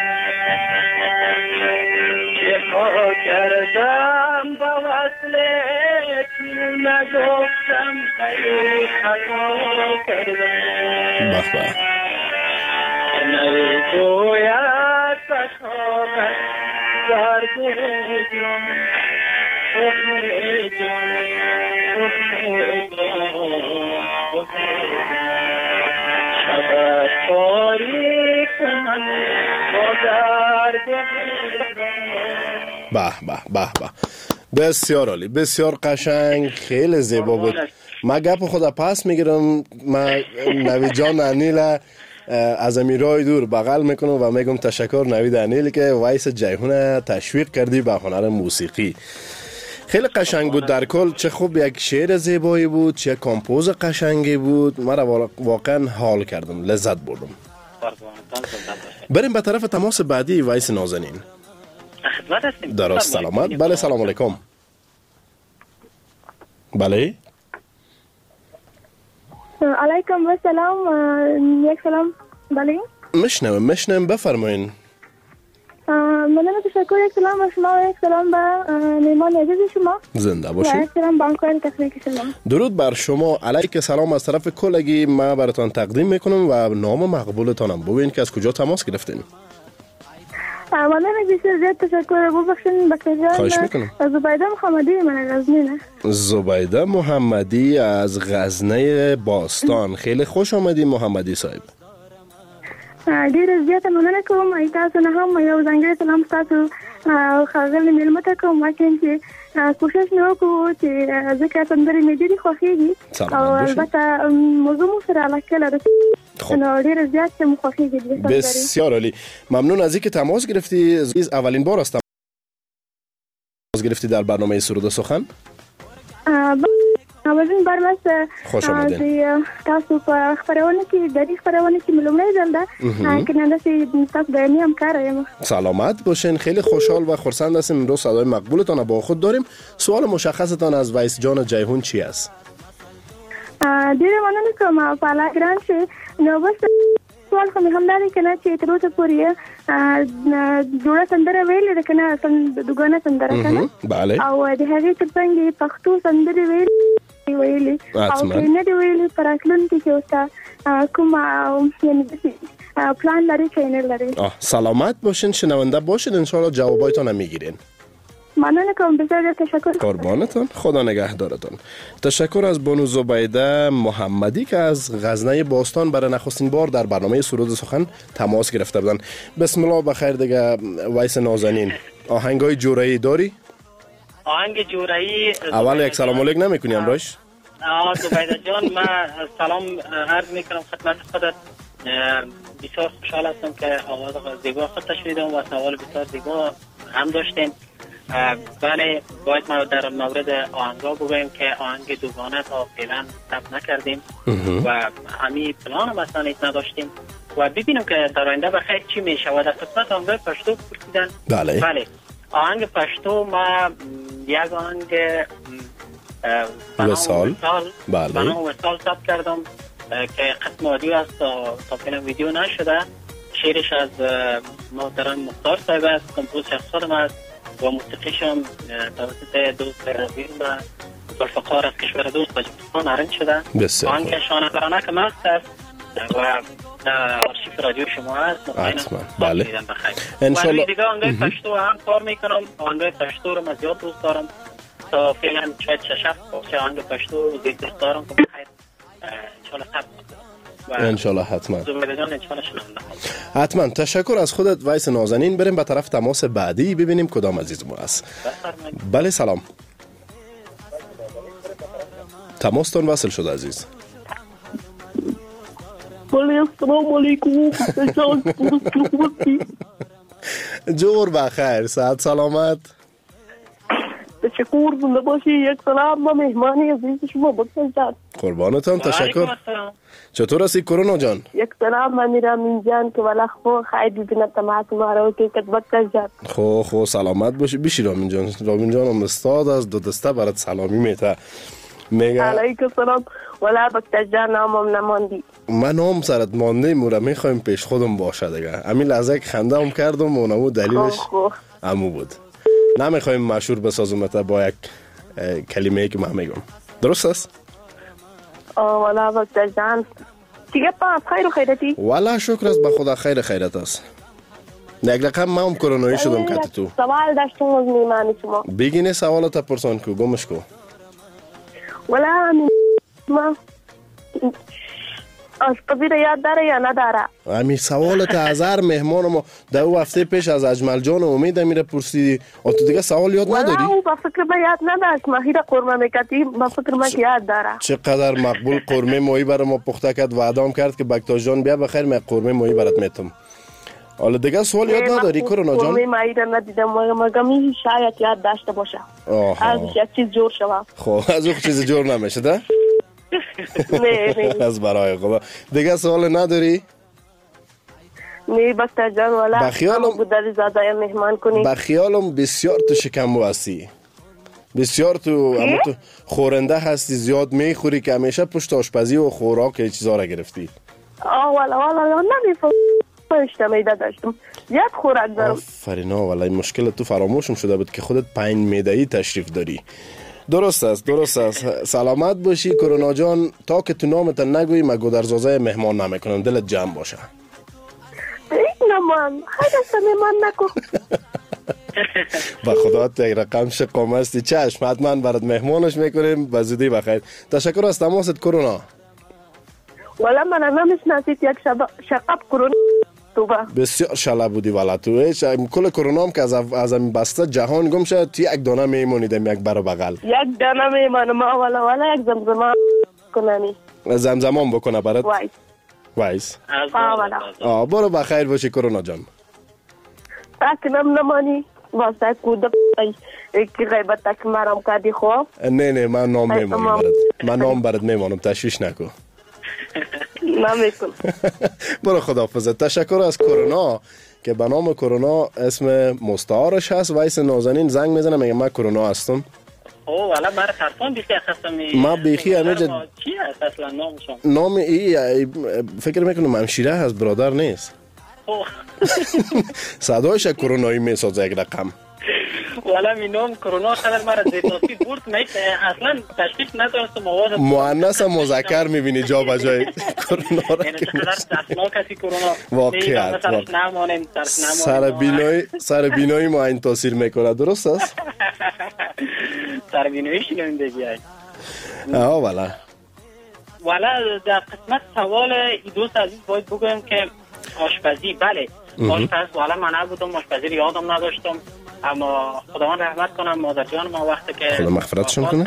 چه ها کردم با وصلت نگفتم ای خطا کردم نگوید بشاقت درد جان بسیار عالی، بسیار قشنگ، خیلی زیبا بود. ما گپ خدا پس میگیرم، ما نوید جان انیل از امیرای دور بغل میکنم و میگم تشکر نوید انیل که وایس جیهون تشویق کردی به هنر موسیقی. خیلی قشنگ بود در کل، چه خوب یک شعر زیبایی بود، چه کامپوز قشنگی بود. من را واقعا حال کردم، لذت بردم. بریم به طرف تماس بعدی وایس نازنین. درست سلامت. بله سلام علیکم. بله علیکم السلام. یک سلام. بله مشنویم بفرمایین. من تشکر. یک سلام به شما و یک سلام به میهمان عزیز شما. زنده باشید. و یک سلام به همکار تکنیکی شما. درود بر شما. علیک سلام از طرف کلگی ما براتون تقدیم میکنم و نام مقبولتانم بگوین که از کجا تماس گرفتین. من بسیار زیاد تشکر. ببخشید بکرجان. خواهش میکنم. زبیده محمدی من غزنی. زبیده محمدی از غزنه باستان. خیلی خوش آمدی محمدی صاحب. ډیر زیاته مننه کوم. تاسو نه هم یو ځانګړی سلام تاسو خاغلی مېلمه ته کوم، مګر چې کوشش نه وکړو چې ځکه سندرې مې ډېرې خوښېږي او البته موضوع مو سره علاقه لري. ډیر زیات څه مخخیږي. بسیار عالی، ممنون از اینکه تماس گرفتی. اولین بار است تماس گرفتی در برنامه سرود و سخن؟ اولین بار است. خوش آمدین. تاسو په خبرونه کې د دې خبرونه کې ملومړی ځل ده که نه داسې تاسو دایمي همکار یم. سلامت باشین، خیلی خوشحال و خرسند هستیم امروز صدای مقبولتان با خود داریم. سوال مشخصتان از ویس جان جیهون چی است؟ ډیره مننه کوم پالا ګران شي. نو بس سوال خو مې همدا دی که نه چې تر اوسه پورې جوړه سندره ویلې ده که نه دوګانه سندره که نه او د هغې تر څنګ یې پښتو سندرې ویلې او که نه دې ویلې په راتلونکي کې ورته کوم یعنې داسې پلان لري که نه لري. سلامت باشین، شنونده باشید، انشاءالله جوابایتان هم میگیرین. ممنون کنم، بسیار تشکر. قربانتان، خدا نگهدارتان. تشکر از بانو زبیده محمدی که از غزنه باستان برای نخستین بار در برنامه سرود سخن تماس گرفته بودن. بسم الله بخیر دیگه. ویس نازنین، آهنگای جورایی داری؟ آهنگ جورایی اول یک سلام علیک نمیکنی امروز؟ زبیده جان، من سلام عرض میکنم خدمت خودت. بسیار خوشحال هستم که آواز زیبا خودت شنیدم و سوال بسیار زیبا هم داشتیم. بله، باید ما در مورد آهنگا بگویم که آهنگ دوگانه تا فعلا ثبت نکردیم و همین پلان هم اصلا نداشتیم و ببینیم که در آینده بخیر چی میشه. و در خدمت آهنگای پشتو پرسیدن. بله، آهنگ پشتو ما یک آهنگ وصال بنام وصال ثبت کردم که قسم آدیو است تا فعلا ویدیو نشده. شعرش از محترم مختار صاحب است، کمپوز شخص خودم است و موسیقیش هم توسط دوست عزیز و ذوالفقار از کشور دوست تاجیکستان ارنج شده. آهنگ شانه‌ورانه که مست است و آرشیف رادیو شما هست. حتما. بله انشالله. و دیگه آهنگای پشتو هم کار میکنم. آهنگای پشتو رو من زیاد دوست دارم. تا فعلا شاید 6-7 آهنگ پشتو زیاد دوست دارم که بخیر انشالله ثبت انشالله. حتما تشکر از خودت ویس نازنین. بریم به طرف تماس بعدی ببینیم کدام عزیز ما است. بله سلام، تماستون وصل شد عزیز. بله السلام علیکم. جور بخیر، صحت سلامت. تشکر، زنده باشی. یک سلام به مهمانی عزیز شما بگذارید. قربانتان، تشکر. چطور هستی کرونا جان؟ یک سلام من رامین جان که ولی خو خیلی ببینم تماس ما رو که کتبت کرد. خو سلامت باشی. بیشی رامین جان. رامین جان هم استاد از دو دسته برات سلامی میته. میگه علیکم سلام. ولی بکتر جان نامم نماندی. من نام سرت مانده مورا میخوایم پیش خودم باشه دیگه. همین لحظه که خنده هم کردم و نمو دلیلش امو بود. نمیخوایم مشهور بسازم با یک کلمه که من میگم. درست است؟ والا بکتر جان چیگه پاس خیر و خیرتی؟ والا شکر است به خدا خیرت است. یک رقم من هم کرونایی شدم که تو سوال داشتم از میمانی شما. بگینه سوالت پرسان کو گمش کو. والا ما از قبیل یاد داره یا نداره؟ همین سوالت از هر مهمان ما در او هفته پیش از اجمل جان امید میره پرسیدی و تو دیگه سوال یاد نداری؟ والا او با فکر ما یاد نداشت. ماهیر قرمه میکردی با فکر ما یاد داره. چقدر مقبول قرمه ماهی برای ما پخته کرد و ادام کرد که بکتاش جان بیا بخیر من قرمه ماهی برات میتم. حالا دیگه سوال یاد نداری کرونا جان؟ قرمه ماهی را ندیدم مگم شاید یاد داشته باشه. از یک چیز جور شوه. خب از اون چیز جور نمیشه ده؟ نه از برای خدا. دیگه سوال نداری؟ نه بکتر جان والا بخیالم بوداری زاده مهمان کنی. بخیالم بسیار تو شکمو هستی، بسیار تو خورنده هستی، زیاد میخوری که همیشه پشت آشپزی و خوراک چیزا را گرفتی. والا نمیفهمم داشتم یک خوراک دارم. آفرین والله مشکل تو فراموشم شده بود که خودت 5 معده‌ای تشریف داری. درست است. سلامت باشی کرونا جان. تا که تو نامت نگویی من گودرزازه مهمان نمیکنم. دلت جمع باشه. نه من خیلی مهمان نکن. با خدا یک رقم شقام هستی. چشم حتما برات مهمانش میکنیم. به زودی بخیر. تشکر از تماست کرونا. والا من نمیشناسید یک شقب کرونا تو با بسیار شله بودی والا تو کل کرونا هم که از این بسته جهان گم شد تو یک دانه میمونیدم یک بر بغل یک دانه میمونم والا یک زمزمه کنمی زمزمان بکنه برات وای وایس والا برو بخیر باشی کرونا جان. تاکنم نمانی واسه کود که غیبت تک مرام کردی خوب. نه من نام میمانم برات. من نام برات میمانم، تشویش نکن. نمیکن. برو خداحافظ. تشکر از کرونا که به نام کرونا اسم مستعارش هست. وایس نازنین زنگ میزنه میگه من کرونا هستم. والا برای خرطان بیخی هستم. ما بیخی همیجا چی هست اصلا نامشون؟ نام فکر میکنم همشیره هست، برادر نیست. صدایش کرونایی میسازه یک رقم. والا می نام کرونا خلال مرا زیدناسی برد اصلا تشخیص ندارستم آواز مؤنث مذکر میبینی جا بجای کرونا را. یعنی چقدر ترسناک هستی کرونا. واقعیت سربینایی ما این تاثیر میکنه، درست است؟ سربیناییش نمیم بگیای. والا در قسمت سوال دوست عزیز باید بگویم که آشپزی، بله آشپز والا من نبودم، آشپزی رو یادم نداشتم، اما خداوند رحمت کنم مادر جان ما وقتی که خدا مغفرتشون کنه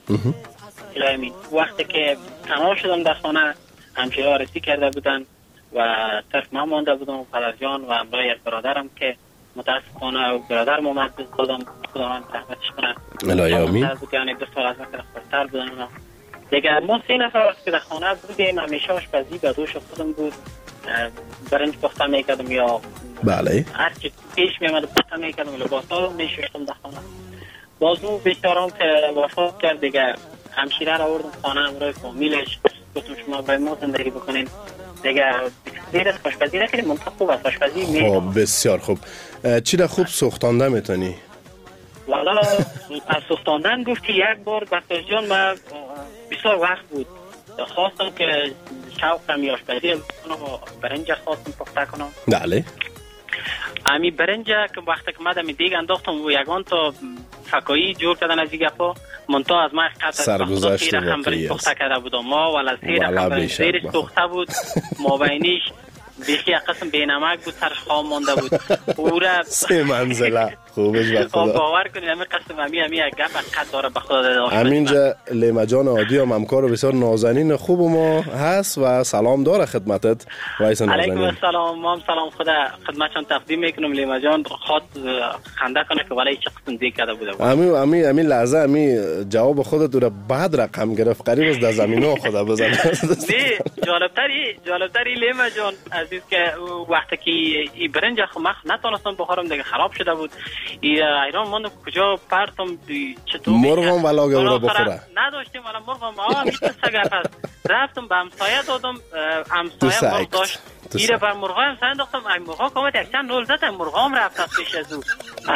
وقتی که تنها شدم در خانه همچه آرسی کرده بودن و صرف من مانده بودم و پدر جان و همراه یک برادرم که متاسفانه و برادرم اومد دادم، خداوند رحمتش کنه. الهی آمین. یعنی 2 سال از من خودتر بودن دیگه. ما 3 نفر وقتی که در خانه بودیم همیشه آشپزی به دوش خودم بود. برنج پخته میکردم یا بله هرچی پیش میامد پخته میکردم، لباسا رو میشوشتم در خانه. باز اون بیچاره‌ام که وفات کرد دیگه همشیره را آوردم خانه همراه فامیلش، گفتم شما باید ما زندگی بکنین دیگه. دیر از آشپزی نکردیم، منطقه خوب است آشپزی. خب بسیار خوب. چی را خوب سوختانده میتونی؟ والا از سوختاندن گفتی یک بار بسیار جان من بسیار وقت بود خواستم که شوقم آشپزی کنم و برنج خواستم پخته کنم. بله امی برنج که وقتی که مدام دیگه انداختم و یگان تا فکایی جور کردن از این گپا منتها از من قطع سرگذشت واقعی است. پخته کرده بودم ما ولی 3 رقم زیرش سوخته بود، مابینیش بیخی قسم بینمک بود، سرش خام مانده بود. پورا 3 منزله خوبش به خدا. باور کنید همین قسم همین یک گپ قد داره به خدا داشت. همینجا لیما جان عادی هم همکار بسیار نازنین خوب ما هست و سلام داره خدمتت. وایس نازنین. علیکم السلام. ما هم سلام خدا خدمتشان تقدیم میکنم. لیما جان خود خنده کنه که ولی چه قسم دیگه کرده بوده. همین لحظه همین جواب خودت رو بعد رقم گرفت، قریب از در زمینه خدا بزنه. نه جالبتری لیما جان عزیز که وقتی که این برنج خمخ نتونستم بخورم دیگه خراب شده بود. ایران ماندم کجا پرتم چطور مرغم ولاگه رو بخوره نداشتیم. ولی مرغم میتونه سگپ هست. رفتم به همسایه دادم، همسایه مرغ داشت. ایره بر مرغا هم سنداختم، این مرغا کامت یک چند رول زدم، مرغا هم رفت از پیش از او.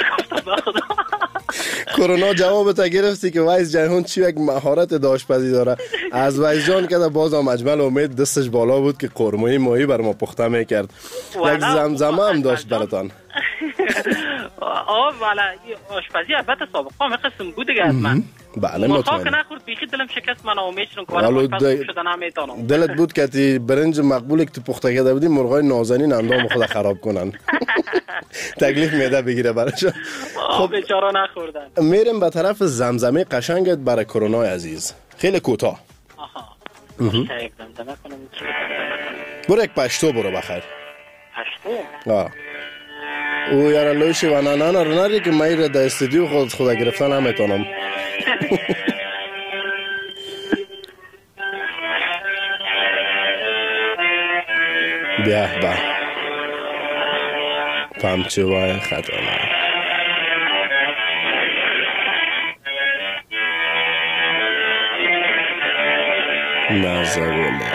کرونا جوابت گرفتی که وایس جهان چی یک مهارت آشپزی داره. از وایس جان که بازم اجمل امید دستش بالا بود که قرمه ماهی بر ما پخته میکرد. یک زمزمه هم داشت براتان. والا آشپزی البته سابقه هم قسم بود دیگه از من. بله مطمئنم. که نخورد بیخی دلم شکست، من امید شدم که ولی شدن نمیتونم. دلت بود که تی برنج مقبولی که تو پخته کرده بودی مرغای نازنین اندام خود خراب کنن. تکلیف میده بگیره براشون. خب بیچاره نخوردن. میریم به طرف زمزمه قشنگت برای کرونا عزیز. خیلی کوتاه. برو یک پشتو برو بخیر. پشتو؟ او یارا لوشی و نانا رو نری که من را در استودیو خدا گرفتن نمیتونم. بیا با پمچوای خطرناک نازوله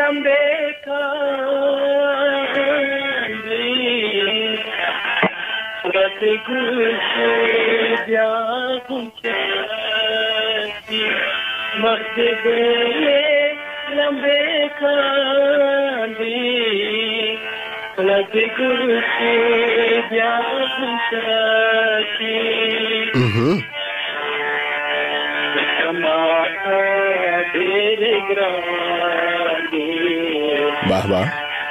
لمبه کندی صورت گل بیا گم کردی وقت دل لمبه کندی صورت گل بیا گم کردی به به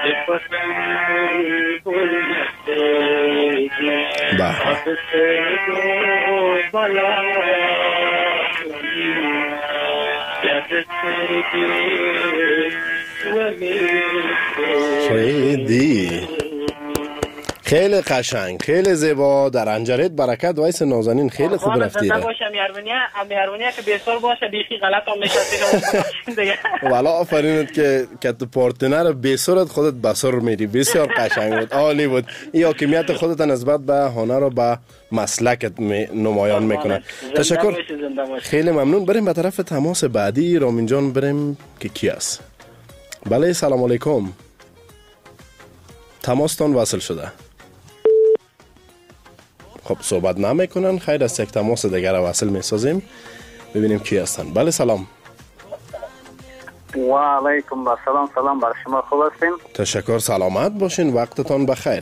خیلی خیلی قشنگ، خیلی زیبا. در انجرت برکت وایس نازنین خیلی خوب رفتید. زنده باشم یارونیا که بیسار باشه بیخی غلط هم میشه. والا آفرینت که تو پارتنر بیسارت خودت بسار میری. بسیار قشنگ بود، عالی بود. این حاکمیت خودت نسبت به هنر و به مسلکت نمایان میکنه. تشکر، خیلی ممنون. بریم به طرف تماس بعدی. رامین جان بریم که کی است؟ بله سلام علیکم. تماستان وصل شده. خب صحبت نمیکنن. خیر است، یک تماس دیگر وصل میسازیم ببینیم کی هستن. بله سلام. و علیکم السلام. سلام بر شما، خوب هستین؟ تشکر، سلامت باشین، وقتتان بخیر.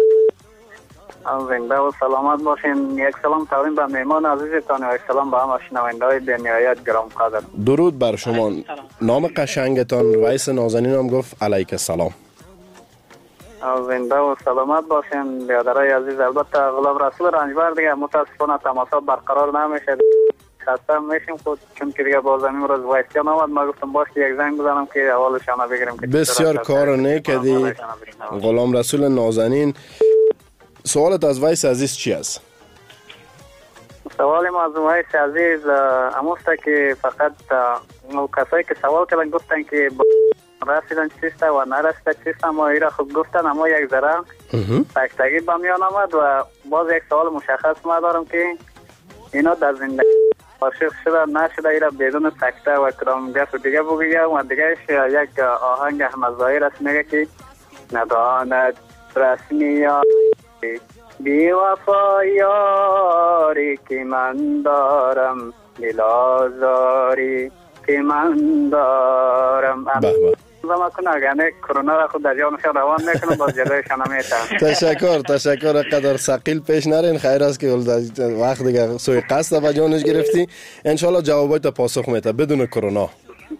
زنده و سلامت باشین. یک سلام تقدیم به مهمان عزیزتان و یک سلام به همه شنونده‌های بی‌نهایت گرانقدر. درود بر شما. نام قشنگتان ویس نازنین هم گفت علیک السلام. زنده و سلامت باشین برادرای عزیز. البته غلام رسول رنجبر دیگه متاسفانه تماسات برقرار نمیشه، خسته میشیم خود، چون که دیگه باز امروز وایسیان آمد. ما گفتم باشه یک زنگ بزنم که اولشان بگیریم که بسیار کار نیکدی غلام رسول نازنین. سوالت از وایس عزیز چی است؟ سوال ما از وایس عزیز اموسته که فقط کسایی که سوال کردن گفتن که رسیدن چیسته و نرسیده چیسته، ما ایره خود گفتن، اما یک ذره تکتگی به میان آمد. و باز یک سوال مشخص ما دارم که اینا در زندگی عاشق شده نشده، ایره بدون تکته و کرامگرد و دیگه بگیگه. و دیگهش یک آهنگ احمد ظاهر است میگه که نداند رسمی یاری بی وفا یاری که من دارم، دل آزاری که من دارم. زمان کنه اگر کرونا را خود در جانشان روان میکنه باز جلویشان نمیتن. تشکر. قدر ثقیل پیش نرین. خیر است که وقت دیگه سوی قصد و جانش گرفتی. انشالله جوابایت پاسخ میده بدون کرونا.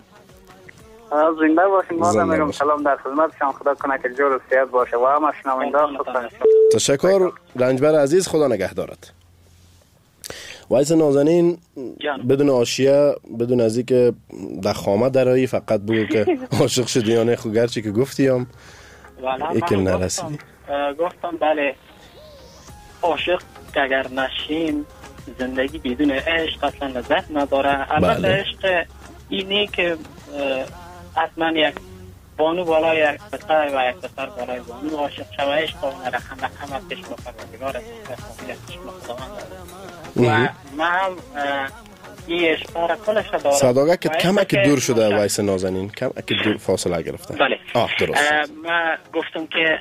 زنده باشین. ما میگم سلام در خدمتشان. خدا کنه که جور و صحت باشه و همه شنونده خودتان. تشکر رنجبر عزیز، خدا نگهدارت. وایس نازنین بدون آشیه، بدون از اینکه دخامه درایی، فقط بگو که عاشق شدی یا نه. خب گرچه که گفتی هم ایکل نرسیدی. گفتم بله، عاشق اگر نشیم زندگی بدون عشق اصلا لذت نداره. البته عشق اینه که حتما یک بانو بالای یک پسر و یک پسر بالای بانو عاشق شوه. عشق اون رقم از چشم پروردگار است، چشم خداوند. و ما هم این عشق را کلش دارم. صداقت کمک دور شده وایس نازنین، کمک دور فاصله گرفته. بله درست. ما گفتم که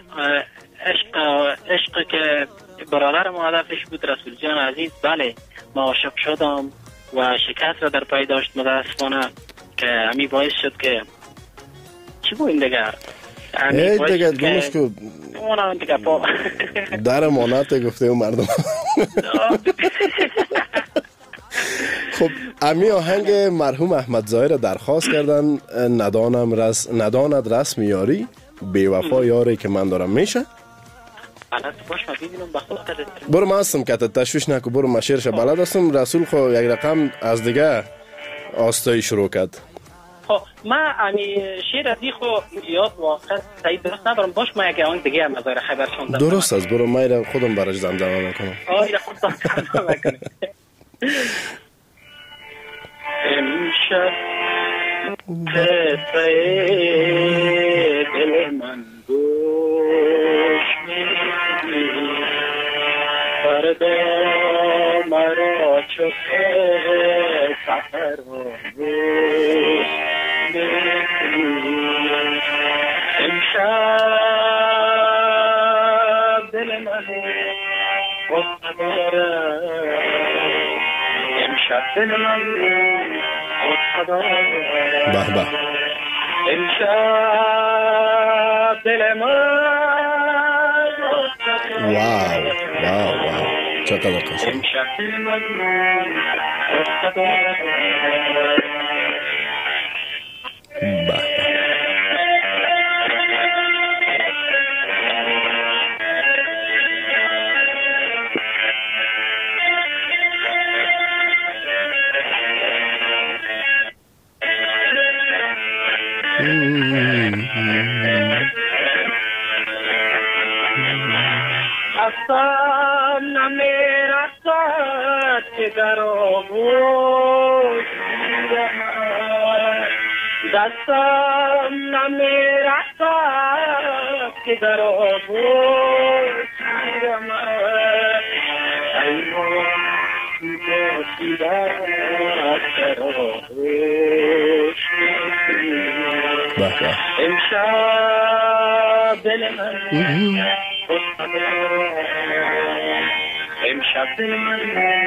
عشق که برادر ما هدفش بود رسول جان عزیز. بله ما عاشق شدم و شکست را در پای داشت متاسفانه، که همی باعث شد که چی بود این دیگر دیگه گمش که در مانت گفته اون مردم. خب امی آهنگ مرحوم احمد ظاهر درخواست کردن، نداند رسم یاری بی وفا یاری که من دارم. میشه؟ برو من هستم که تشویش نکو، برو من شیرش بلد هستم. رسول خو یک رقم از دیگه آستایی شروع کرد. خب من امی شیر از خو یاد واقعا صحیح درست ندارم. باش ما یک آن دیگه هم از خبر شوندم. درست است، برو من خودم براش زمزمه میکنم. ایره خودم زمزمه میکنم. امشب قطعه دل من گوش میدی، فردا مرا چو سفر و گوش میدی. امشب دل من غصه دارد امشب دل من غصه دارد به به امشب دل من واو واو واو چقدر قشنگ امشب دل من غصه دارد به دستم نمیرسد که در آغوش گیرم دستم نمیرسد که در آغوش گیرم ای باشی در آغوش امشب دل من امشب دل من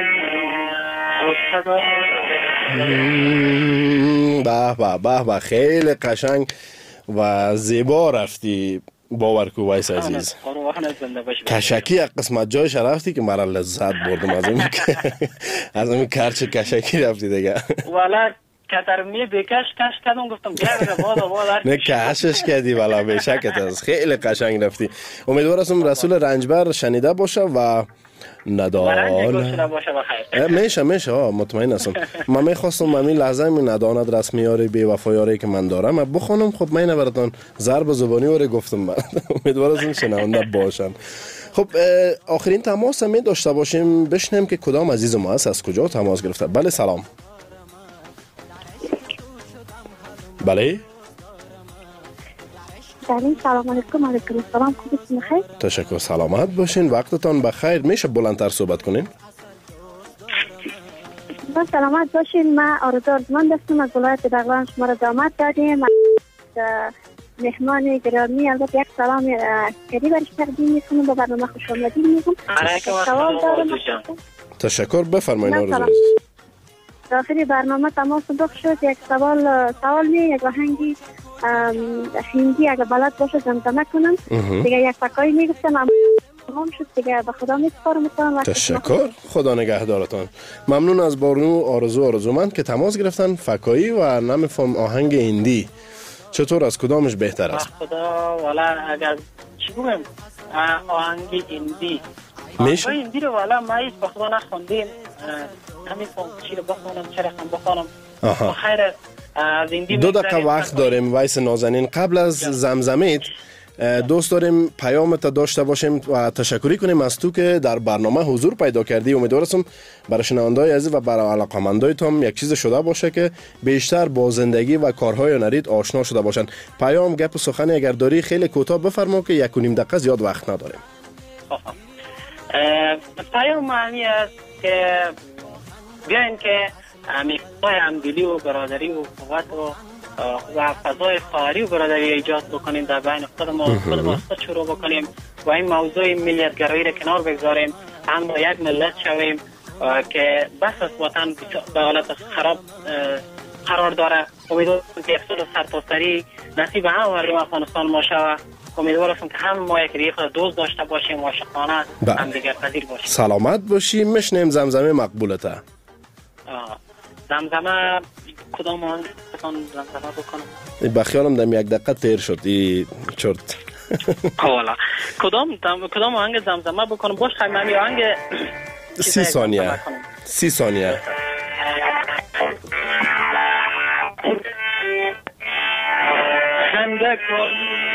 به به به به خیلی قشنگ و زیبا رفتی باور کو ویس عزیز. کشکی یک قسمت جایش رفتی که مرا لذت بردم از این کرچ کشکی رفتی دیگه. والا کترمی بکش کش کردم گفتم گرد بادا نه کشش کردی والا بشکت است. خیلی قشنگ رفتی. امیدوارم رسول رنجبر شنیده باشه و ندانه میشه مطمئن هستم. من میخواستم همین لحظه می نداند رسمیاری بی وفایاری که من دارم من بخونم. خب من براتون ضرب زبانی وره گفتم. امیدوارم شنونده باشن. خب آخرین تماس می داشته باشیم بشنیم که کدام عزیز ما است از کجا تماس گرفته. بله سلام. بله سلام علیکم. علیکم السلام. خوبیتون بخیر؟ تشکر سلامت باشین. وقتتان بخیر. میشه بلندتر صحبت کنین؟ با سلامت باشین. من آرزو آرزومند هستم از ولایت بغلان. شما را دعوت دادیم. مهمان گرامی البته یک سلام عسکری برش تقدیم میکنم. با برنامه خوش آمدید میگم. سوال دارم. تشکر بفرمایید آرزو. داخل برنامه تماس داشت شد. یک سوال یک آهنگی هندی اگه بلد باشه زمزمه کنم. دیگه یک فکایی میگفتم تمام شد دیگه. به خدا میسپارم. تشکر. خدا نگهدارتان. ممنون از بارنو آرزومند که تماس گرفتن. فکایی و نمیفهم آهنگ هندی چطور از کدامش بهتر است؟ خدا والا اگر چی بگم آهنگ هندی میشه؟ هندی رو والا ما هیچ به خدا نخوندیم. نمیفهم چی رو بخونم چه رقم بخونم. خیر از هندی 2 دقیقه وقت داریم ویس نازنین. قبل از زمزمیت دوست داریم پیامت داشته باشیم و تشکری کنیم از تو که در برنامه حضور پیدا کردی. امیدوارم برای شنونده‌های عزیز و برای علاقه‌مندایتون یک چیز شده باشه که بیشتر با زندگی و کارهای هنریت آشنا شده باشن. پیام گپ و سخنی اگر داری خیلی کوتاه بفرما که 1.5 دقیقه زیاد وقت نداریم. پیام معنی است که بیاین که میخوای همدلی و برادری و قوت و فضای خواهری و برادری ایجاد بکنیم در بین خود ما شروع بکنیم و این موضوع ملیت‌گرایی را کنار بگذاریم. هم یک ملت شویم که بس از وطن به حالت خراب قرار داره. امیدوارم که یک سال سرتاسری نصیب هم مردم افغانستان ما شود. امیدوارم که هم ما یک خود دوست داشته باشیم و عاشقانه هم دیگر پذیر باشیم. سلامت باشیم. میشنیم زمزمه مقبولته. زمزمه کدام آهنگ زمزمه بکنم؟ بخیالم دم 1 دقیقه تیر شد ای چرت. حالا کدام آهنگ زمزمه بکنم؟ باش خیلی من آهنگ 30 ثانیه. 30 ثانیه. خنده کن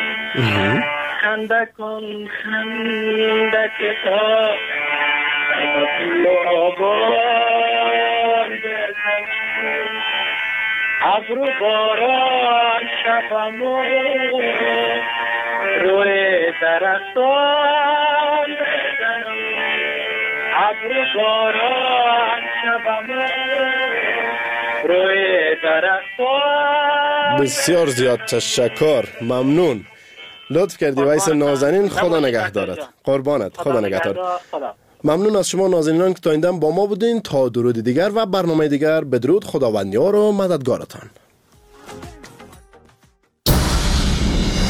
خنده کن خنده که تا ابرو باران شبمو روی درختان ابرو باران شبمو روی درختان. بسیار زیاد تشکر. ممنون. لطف کردی ویس نازنین، خدا نگه دارد. قربانت، خدا نگه دارد. ممنون از شما نازنینان که تا این دم با ما بودین. تا درود دیگر و برنامه دیگر، بدرود، خداوندیار و مددگارتان.